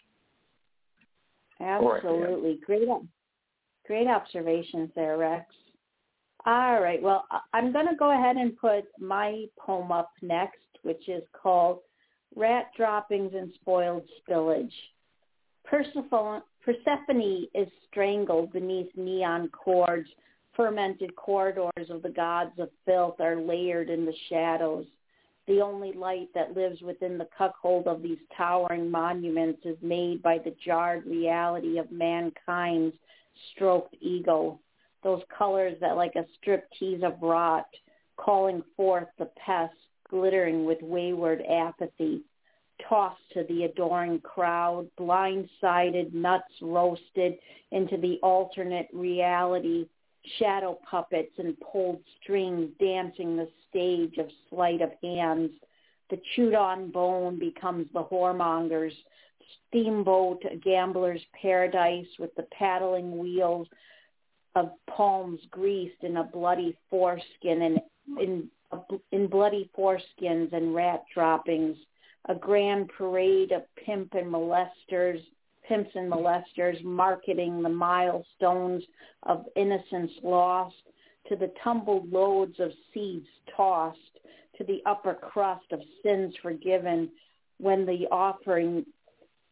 Absolutely. Right, great, great observations there, Rex. All right. Well, I'm going to go ahead and put my poem up next, which is called Rat Droppings and Spoiled Spillage. Persephone, Persephone is strangled beneath neon cords. Fermented corridors of the gods of filth are layered in the shadows. The only light that lives within the cuckold of these towering monuments is made by the jarred reality of mankind's stroked ego. Those colors that like a striptease of rot, calling forth the pest, glittering with wayward apathy. Tossed to the adoring crowd, blindsided, nuts roasted into the alternate reality, shadow puppets and pulled strings dancing the stage of sleight of hands. The chewed-on bone becomes the whoremonger's steamboat, a gambler's paradise with the paddling wheels of palms greased in a bloody foreskin and in, in bloody foreskins and rat droppings. A grand parade of pimp and molesters, pimps and molesters marketing the milestones of innocence lost, to the tumbled loads of seeds tossed, to the upper crust of sins forgiven, when the offering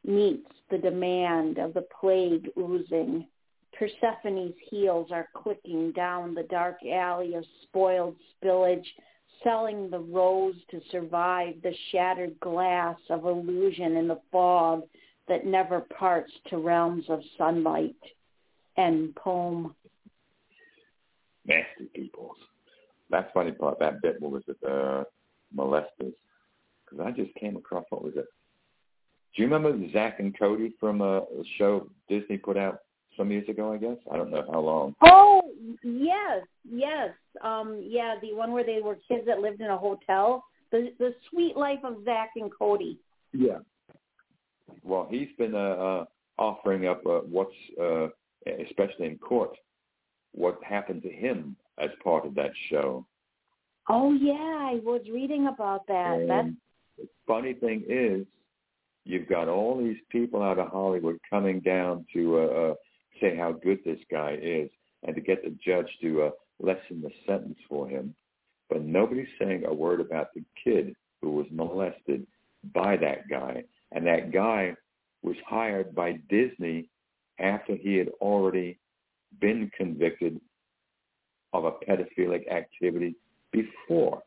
meets the demand of the plague oozing. Persephone's heels are clicking down the dark alley of spoiled spillage, selling the rose to survive the shattered glass of illusion in the fog that never parts to realms of sunlight. End poem. Nasty peoples. That's funny part. That bit, what was it, uh, molesters? Because I just came across, what was it? Do you remember Zach and Cody from a, a show Disney put out some years ago, I guess? I don't know how long. Oh, yes, yes. Um, yeah, the one where they were kids that lived in a hotel. The the Sweet Life of Zach and Cody. Yeah. Well, he's been uh, uh, offering up uh, what's, uh, especially in court, what happened to him as part of that show. Oh, yeah, I was reading about that. And That's... the funny thing is, you've got all these people out of Hollywood coming down to uh, uh, say how good this guy is and to get the judge to uh, lessen the sentence for him. But nobody's saying a word about the kid who was molested by that guy. And that guy was hired by Disney after he had already been convicted of a pedophilic activity before.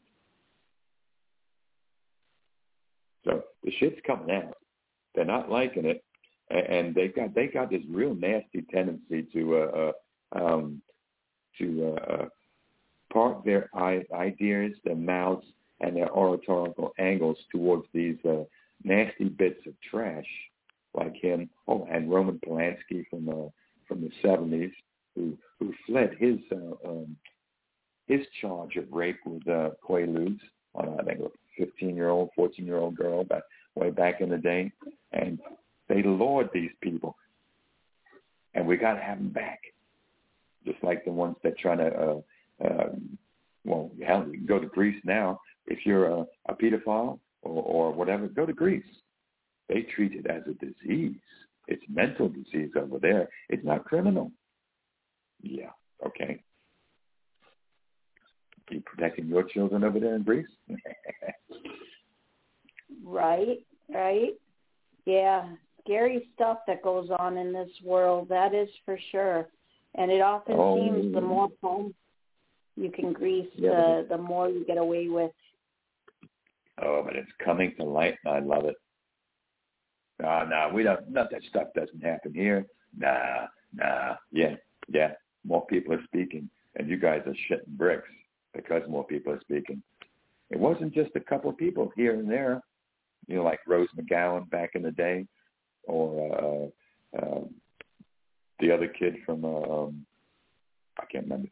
So the shit's coming out. They're not liking it, and they got they got this real nasty tendency to uh, uh, um, to uh, uh, park their ideas, their mouths, and their oratorical angles towards these uh, nasty bits of trash, like him. Oh, and Roman Polanski from uh, from the seventies, who who fled his uh, um, his charge of rape with uh, Quaaludes on I think a fifteen-year-old, fourteen-year-old girl back way back in the day, and they lured these people, and we got to have them back, just like the ones that trying to, uh, uh, well, hell, you can go to Greece now. If you're a, a pedophile or, or whatever, go to Greece. They treat it as a disease. It's mental disease over there. It's not criminal. Yeah, okay. Are you protecting your children over there in Greece? Right, right. Yeah, scary stuff that goes on in this world, that is for sure. And it often oh. seems the more home you can grease, yeah, the, the more you get away with. Oh, but it's coming to light, and I love it. No, no, we don't, not that stuff doesn't happen here. Nah, nah, yeah, yeah. More people are speaking, and you guys are shitting bricks because more people are speaking. It wasn't just a couple of people here and there, you know, like Rose McGowan back in the day, or uh, uh, the other kid from, uh, um, I can't remember,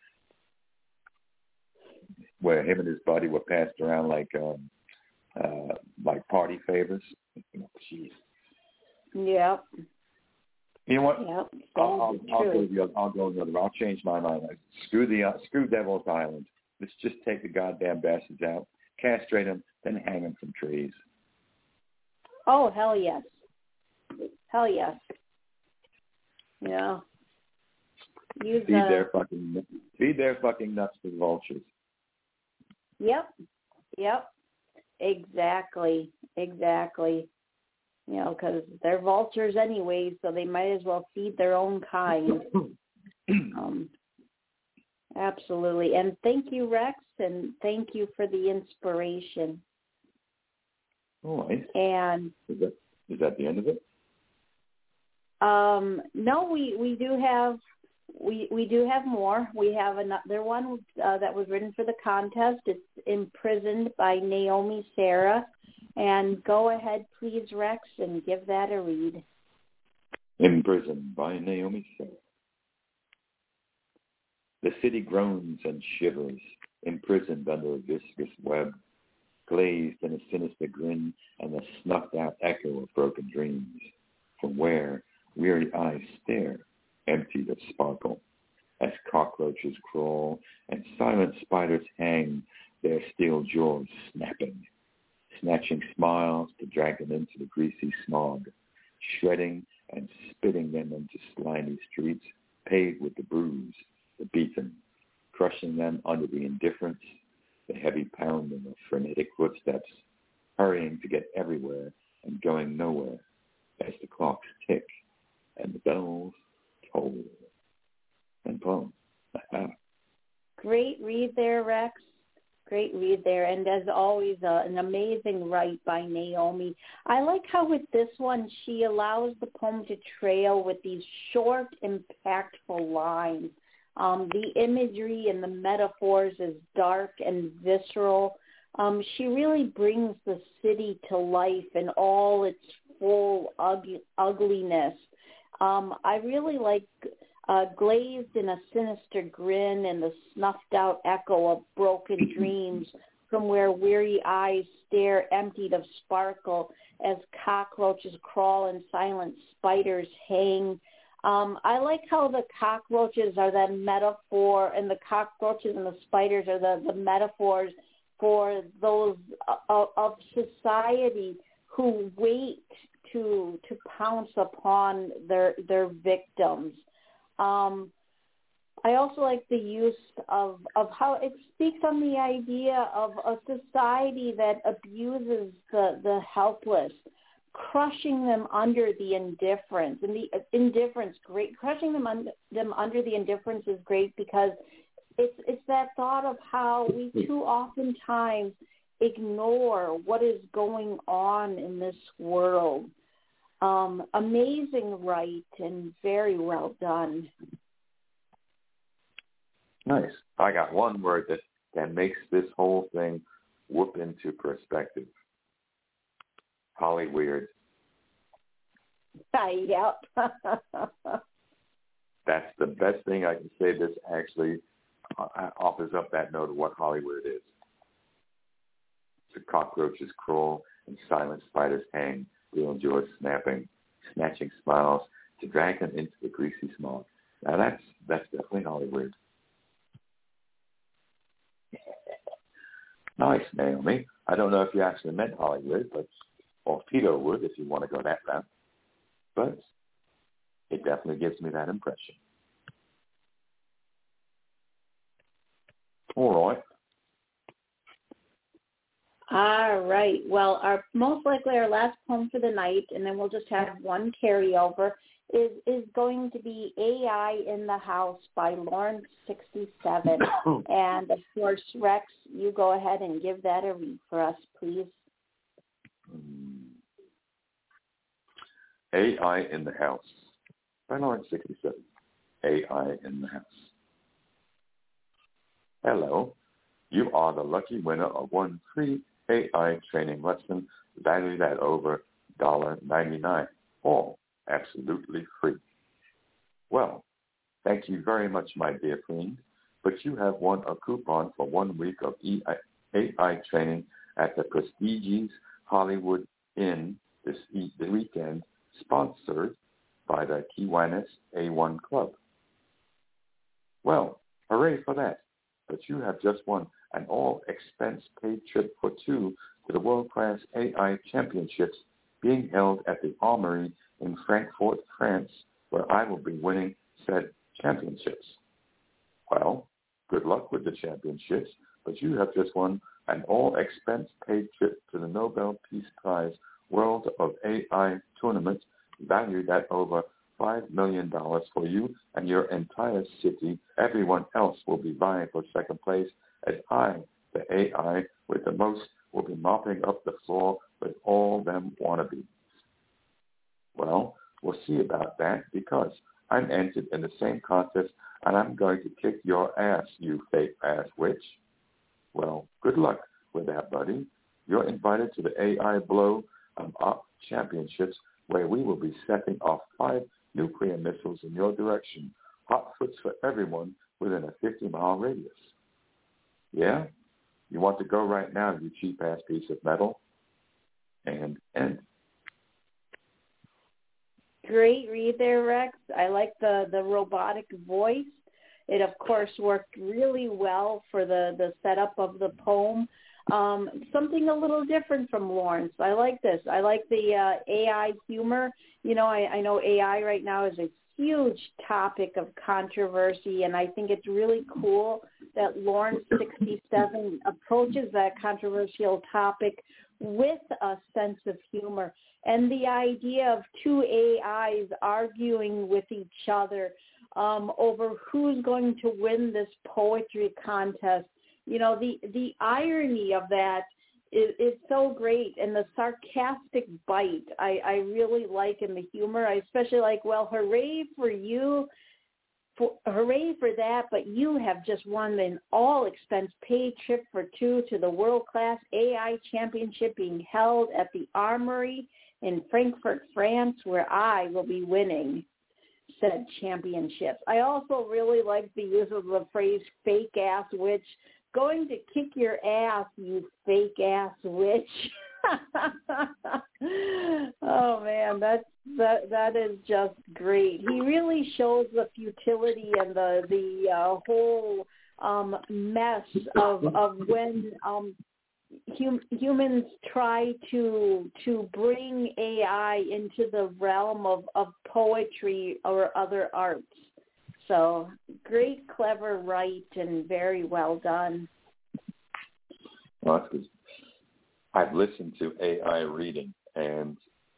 where him and his buddy were passed around like um, uh, like party favors. Jeez. Yep. You know what? Yep. I'll, I'll, I'll go the other. I'll go the other. I'll change my mind. Screw the uh, screw Devil's Island. Let's just take the goddamn bastards out, castrate them, then hang them from trees. Oh, hell yes. Hell yes. Yeah. Use, feed uh, their fucking feed their fucking nuts to the vultures. Yep. Yep. Exactly. Exactly. You know, because they're vultures anyway, so they might as well feed their own kind. um, absolutely. And thank you, Rex, and thank you for the inspiration. All right. And is that is that the end of it? Um, no, we, we do have we we do have more. We have another one uh, that was written for the contest. It's Imprisoned by Naomi Sarah. And go ahead, please, Rex, and give that a read. Imprisoned by Naomi Sarah. The city groans and shivers, imprisoned under a viscous web, glazed in a sinister grin and the snuffed-out echo of broken dreams, from where weary eyes stare, emptied of sparkle, as cockroaches crawl and silent spiders hang, their steel jaws snapping, snatching smiles to drag them into the greasy smog, shredding and spitting them into slimy streets paved with the bruised, the beaten, crushing them under the indifference, the heavy pounding of frenetic footsteps, hurrying to get everywhere and going nowhere, as the clocks tick and the bells toll. And boom. Great read there, Rex. Great read there. And as always, uh, an amazing write by Naomi. I like how with this one, she allows the poem to trail with these short, impactful lines. Um, the imagery and the metaphors is dark and visceral. Um, she really brings the city to life in all its full ug- ugliness. Um, I really like uh, glazed in a sinister grin and the snuffed-out echo of broken dreams from where weary eyes stare emptied of sparkle as cockroaches crawl and silent spiders hang. Um, I like how the cockroaches are the metaphor, and the cockroaches and the spiders are the, the metaphors for those uh, of society who wait to to pounce upon their their victims. Um, I also like the use of, of how it speaks on the idea of a society that abuses the, the helpless, crushing them under the indifference. And the indifference, great, crushing them, un, them under the indifference is great because it's it's that thought of how we too oftentimes ignore what is going on in this world. Um, amazing write and very well done. Nice. I got one word that, that makes this whole thing whoop into perspective. Hollyweird. Yep. That's the best thing I can say. This actually uh, offers up that note of what Hollyweird is. The cockroaches crawl and silent spiders hang, real jaws snapping, snatching smiles to drag them into the greasy smog. Now that's that's definitely Hollyweird. Nice, Naomi. I don't know if you actually meant Hollywood, but or Peter would if you want to go that route. But it definitely gives me that impression. All right. All right. Well, our most likely our last poem for the night, and then we'll just have one carryover, is is going to be A I in the House by Lawrence sixty-seven. And, of course, Rex, you go ahead and give that a read for us, please. A I in the House by Lawrence sixty-seven. A I in the House. Hello. You are the lucky winner of one free A I training lesson valued at over one dollar ninety-nine, all absolutely free. Well, thank you very much, my dear friend, but you have won a coupon for one week of A I training at the prestigious Hollywood Inn this e- the weekend, sponsored by the Kiwanis A one Club. Well, hooray for that. But you have just won an all-expense-paid trip for two to the world-class A I championships being held at the Armory in Frankfurt, France, where I will be winning said championships. Well, good luck with the championships, but you have just won an all-expense-paid trip to the Nobel Peace Prize World of A I tournament valued at over five million dollars for you and your entire city. Everyone else will be vying for second place as I, the A I with the most, will be mopping up the floor with all them wannabes. Well, we'll see about that because I'm entered in the same contest and I'm going to kick your ass, you fake ass witch. Well, good luck with that, buddy. You're invited to the A I Blow um, Up Championships where we will be setting off five nuclear missiles in your direction, hot foots for everyone within a fifty-mile radius. Yeah? You want to go right now, you cheap-ass piece of metal? And end. Great read there, Rex. I like the, the robotic voice. It, of course, worked really well for the, the setup of the poem. Um, something a little different from Lawrence. I like this. I like the uh, A I humor. You know, I, I know A I right now is a huge topic of controversy, and I think it's really cool that Lawrence sixty-seven approaches that controversial topic with a sense of humor. And the idea of two A Is arguing with each other um, over who's going to win this poetry contest, you know, the, the irony of that is, is so great. And the sarcastic bite, I, I really like in the humor. I especially like, well, hooray for you. For, hooray for that, but you have just won an all-expense-paid trip for two to the world-class A I championship being held at the Armory in Frankfurt, France, where I will be winning said championships. I also really like the use of the phrase fake-ass witch. Going to kick your ass, you fake-ass witch. Oh, man, that's That that is just great. He really shows the futility and the the uh, whole um, mess of of when um, hum, humans try to to bring A I into the realm of, of poetry or other arts. So great, clever write, and very well done. Well, that's good. I've listened to A I reading, and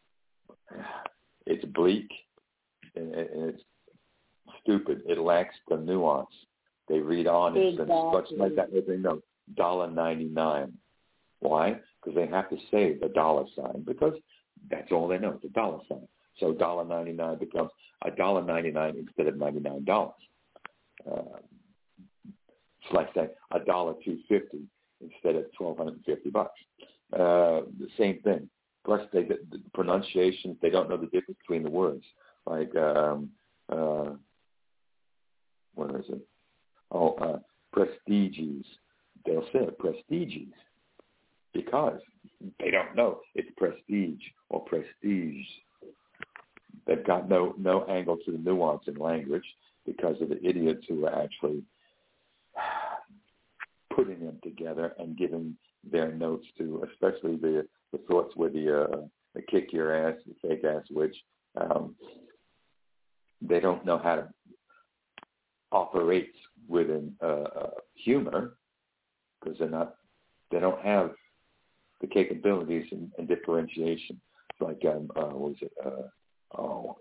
it's bleak, and it's stupid. It lacks the nuance. They read on and exactly. much like that they know one dollar ninety-nine. Why? Because they have to say the dollar sign, because that's all they know, the dollar sign. So one dollar ninety-nine becomes one dollar ninety-nine instead of ninety-nine dollars. Uh, it's like saying one dollar two fifty instead of twelve fifty bucks. Uh, the same thing. Plus, they, the, the pronunciations, they don't know the difference between the words. Like, um, uh, what is it? Oh, uh, prestiges. They'll say prestiges because they don't know it's prestige or prestige. They've got no, no angle to the nuance in language because of the idiots who are actually putting them together and giving their notes to, especially the the thoughts with the, uh, the kick your ass, the fake ass witch. Um, they don't know how to operate within uh, uh, humor because they're not, they don't have the capabilities and, and differentiation. It's like, um, uh, what was it? Uh, oh,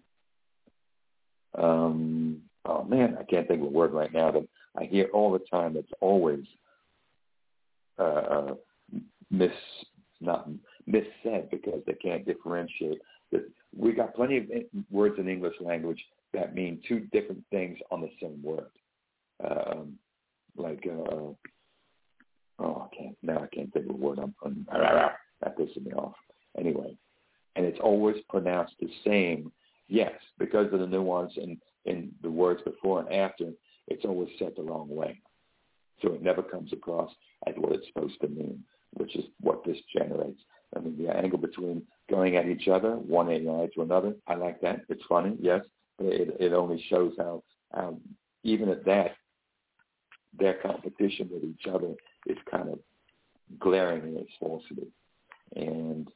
um, oh man, I can't think of a word right now that I hear all the time. That's always uh, uh, mis. not missaid because they can't differentiate. We got plenty of words in English language that mean two different things on the same word. Um, like, uh, oh, I can't, now I can't think of a word. I'm, I'm, that pisses me off. Anyway, and it's always pronounced the same. Yes, because of the nuance in, in the words before and after, it's always said the wrong way. So it never comes across as what it's supposed to mean, which is what this generates. I mean, the angle between going at each other, one A I to another, I like that. It's funny, yes, but it, it only shows how, um, even at that, their competition with each other is kind of glaring in its falsity. And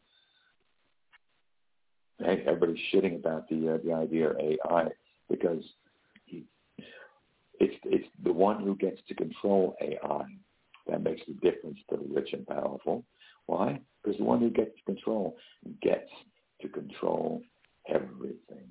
hey, everybody's shitting about the uh, the idea of A I because he, it's it's the one who gets to control A I that makes the difference to the rich and powerful. Why? Because the one who gets to control gets to control everything.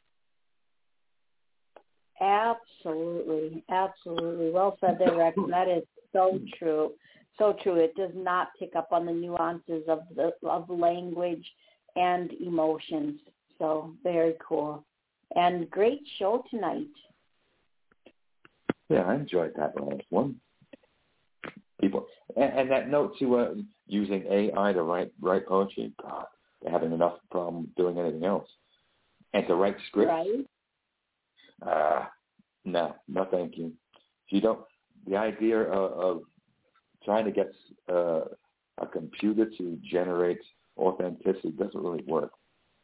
Absolutely, absolutely. Well said there, Rex. That is so true, so true. It does not pick up on the nuances of the of language and emotions. So very cool, and great show tonight. Yeah, I enjoyed that last one. People, and, and that note to uh, using A I to write write poetry. God, they're having enough problem doing anything else. And to write scripts. Right. Uh, no, no, thank you. You don't. The idea of, of trying to get uh, a computer to generate authenticity doesn't really work.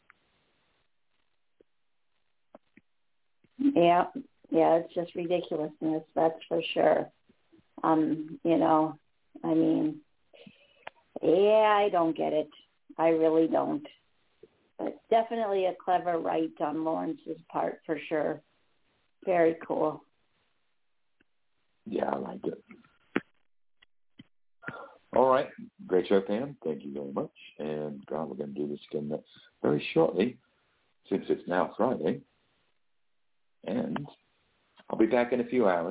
Yeah, yeah, it's just ridiculousness. That's for sure. Um, you know, I mean, yeah, I don't get it. I really don't. But definitely a clever write on Lawrence's part for sure. Very cool. Yeah, I like it. All right. Great show, Pam. Thank you very much. And, God, we're going to do this again very shortly, since it's now Friday. And I'll be back in a few hours.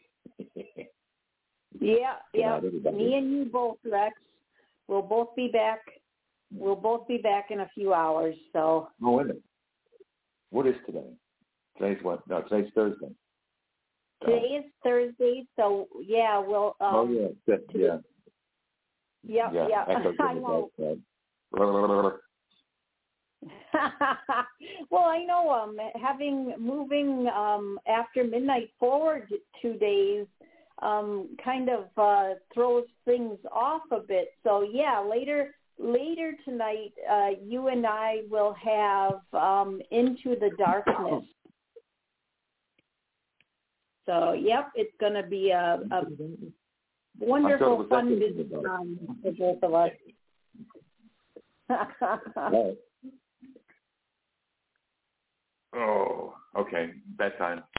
Yeah, yeah. Night, Me and you both, Rex. We'll both be back. We'll both be back in a few hours. So. Oh, wait a minute. What is today? Today's what? No, today's Thursday. Today is Thursday, so yeah, we'll. Um, oh yeah, that, yeah. Yep, yeah, yeah. I know. That. Well, I know. Um, having moving um after midnight forward two days, um, kind of uh, throws things off a bit. So yeah, later. Later tonight, uh, you and I will have um, Into the Darkness. So, yep, it's going to be a, a wonderful, fun visit time for both of us. Oh, okay. Bedtime.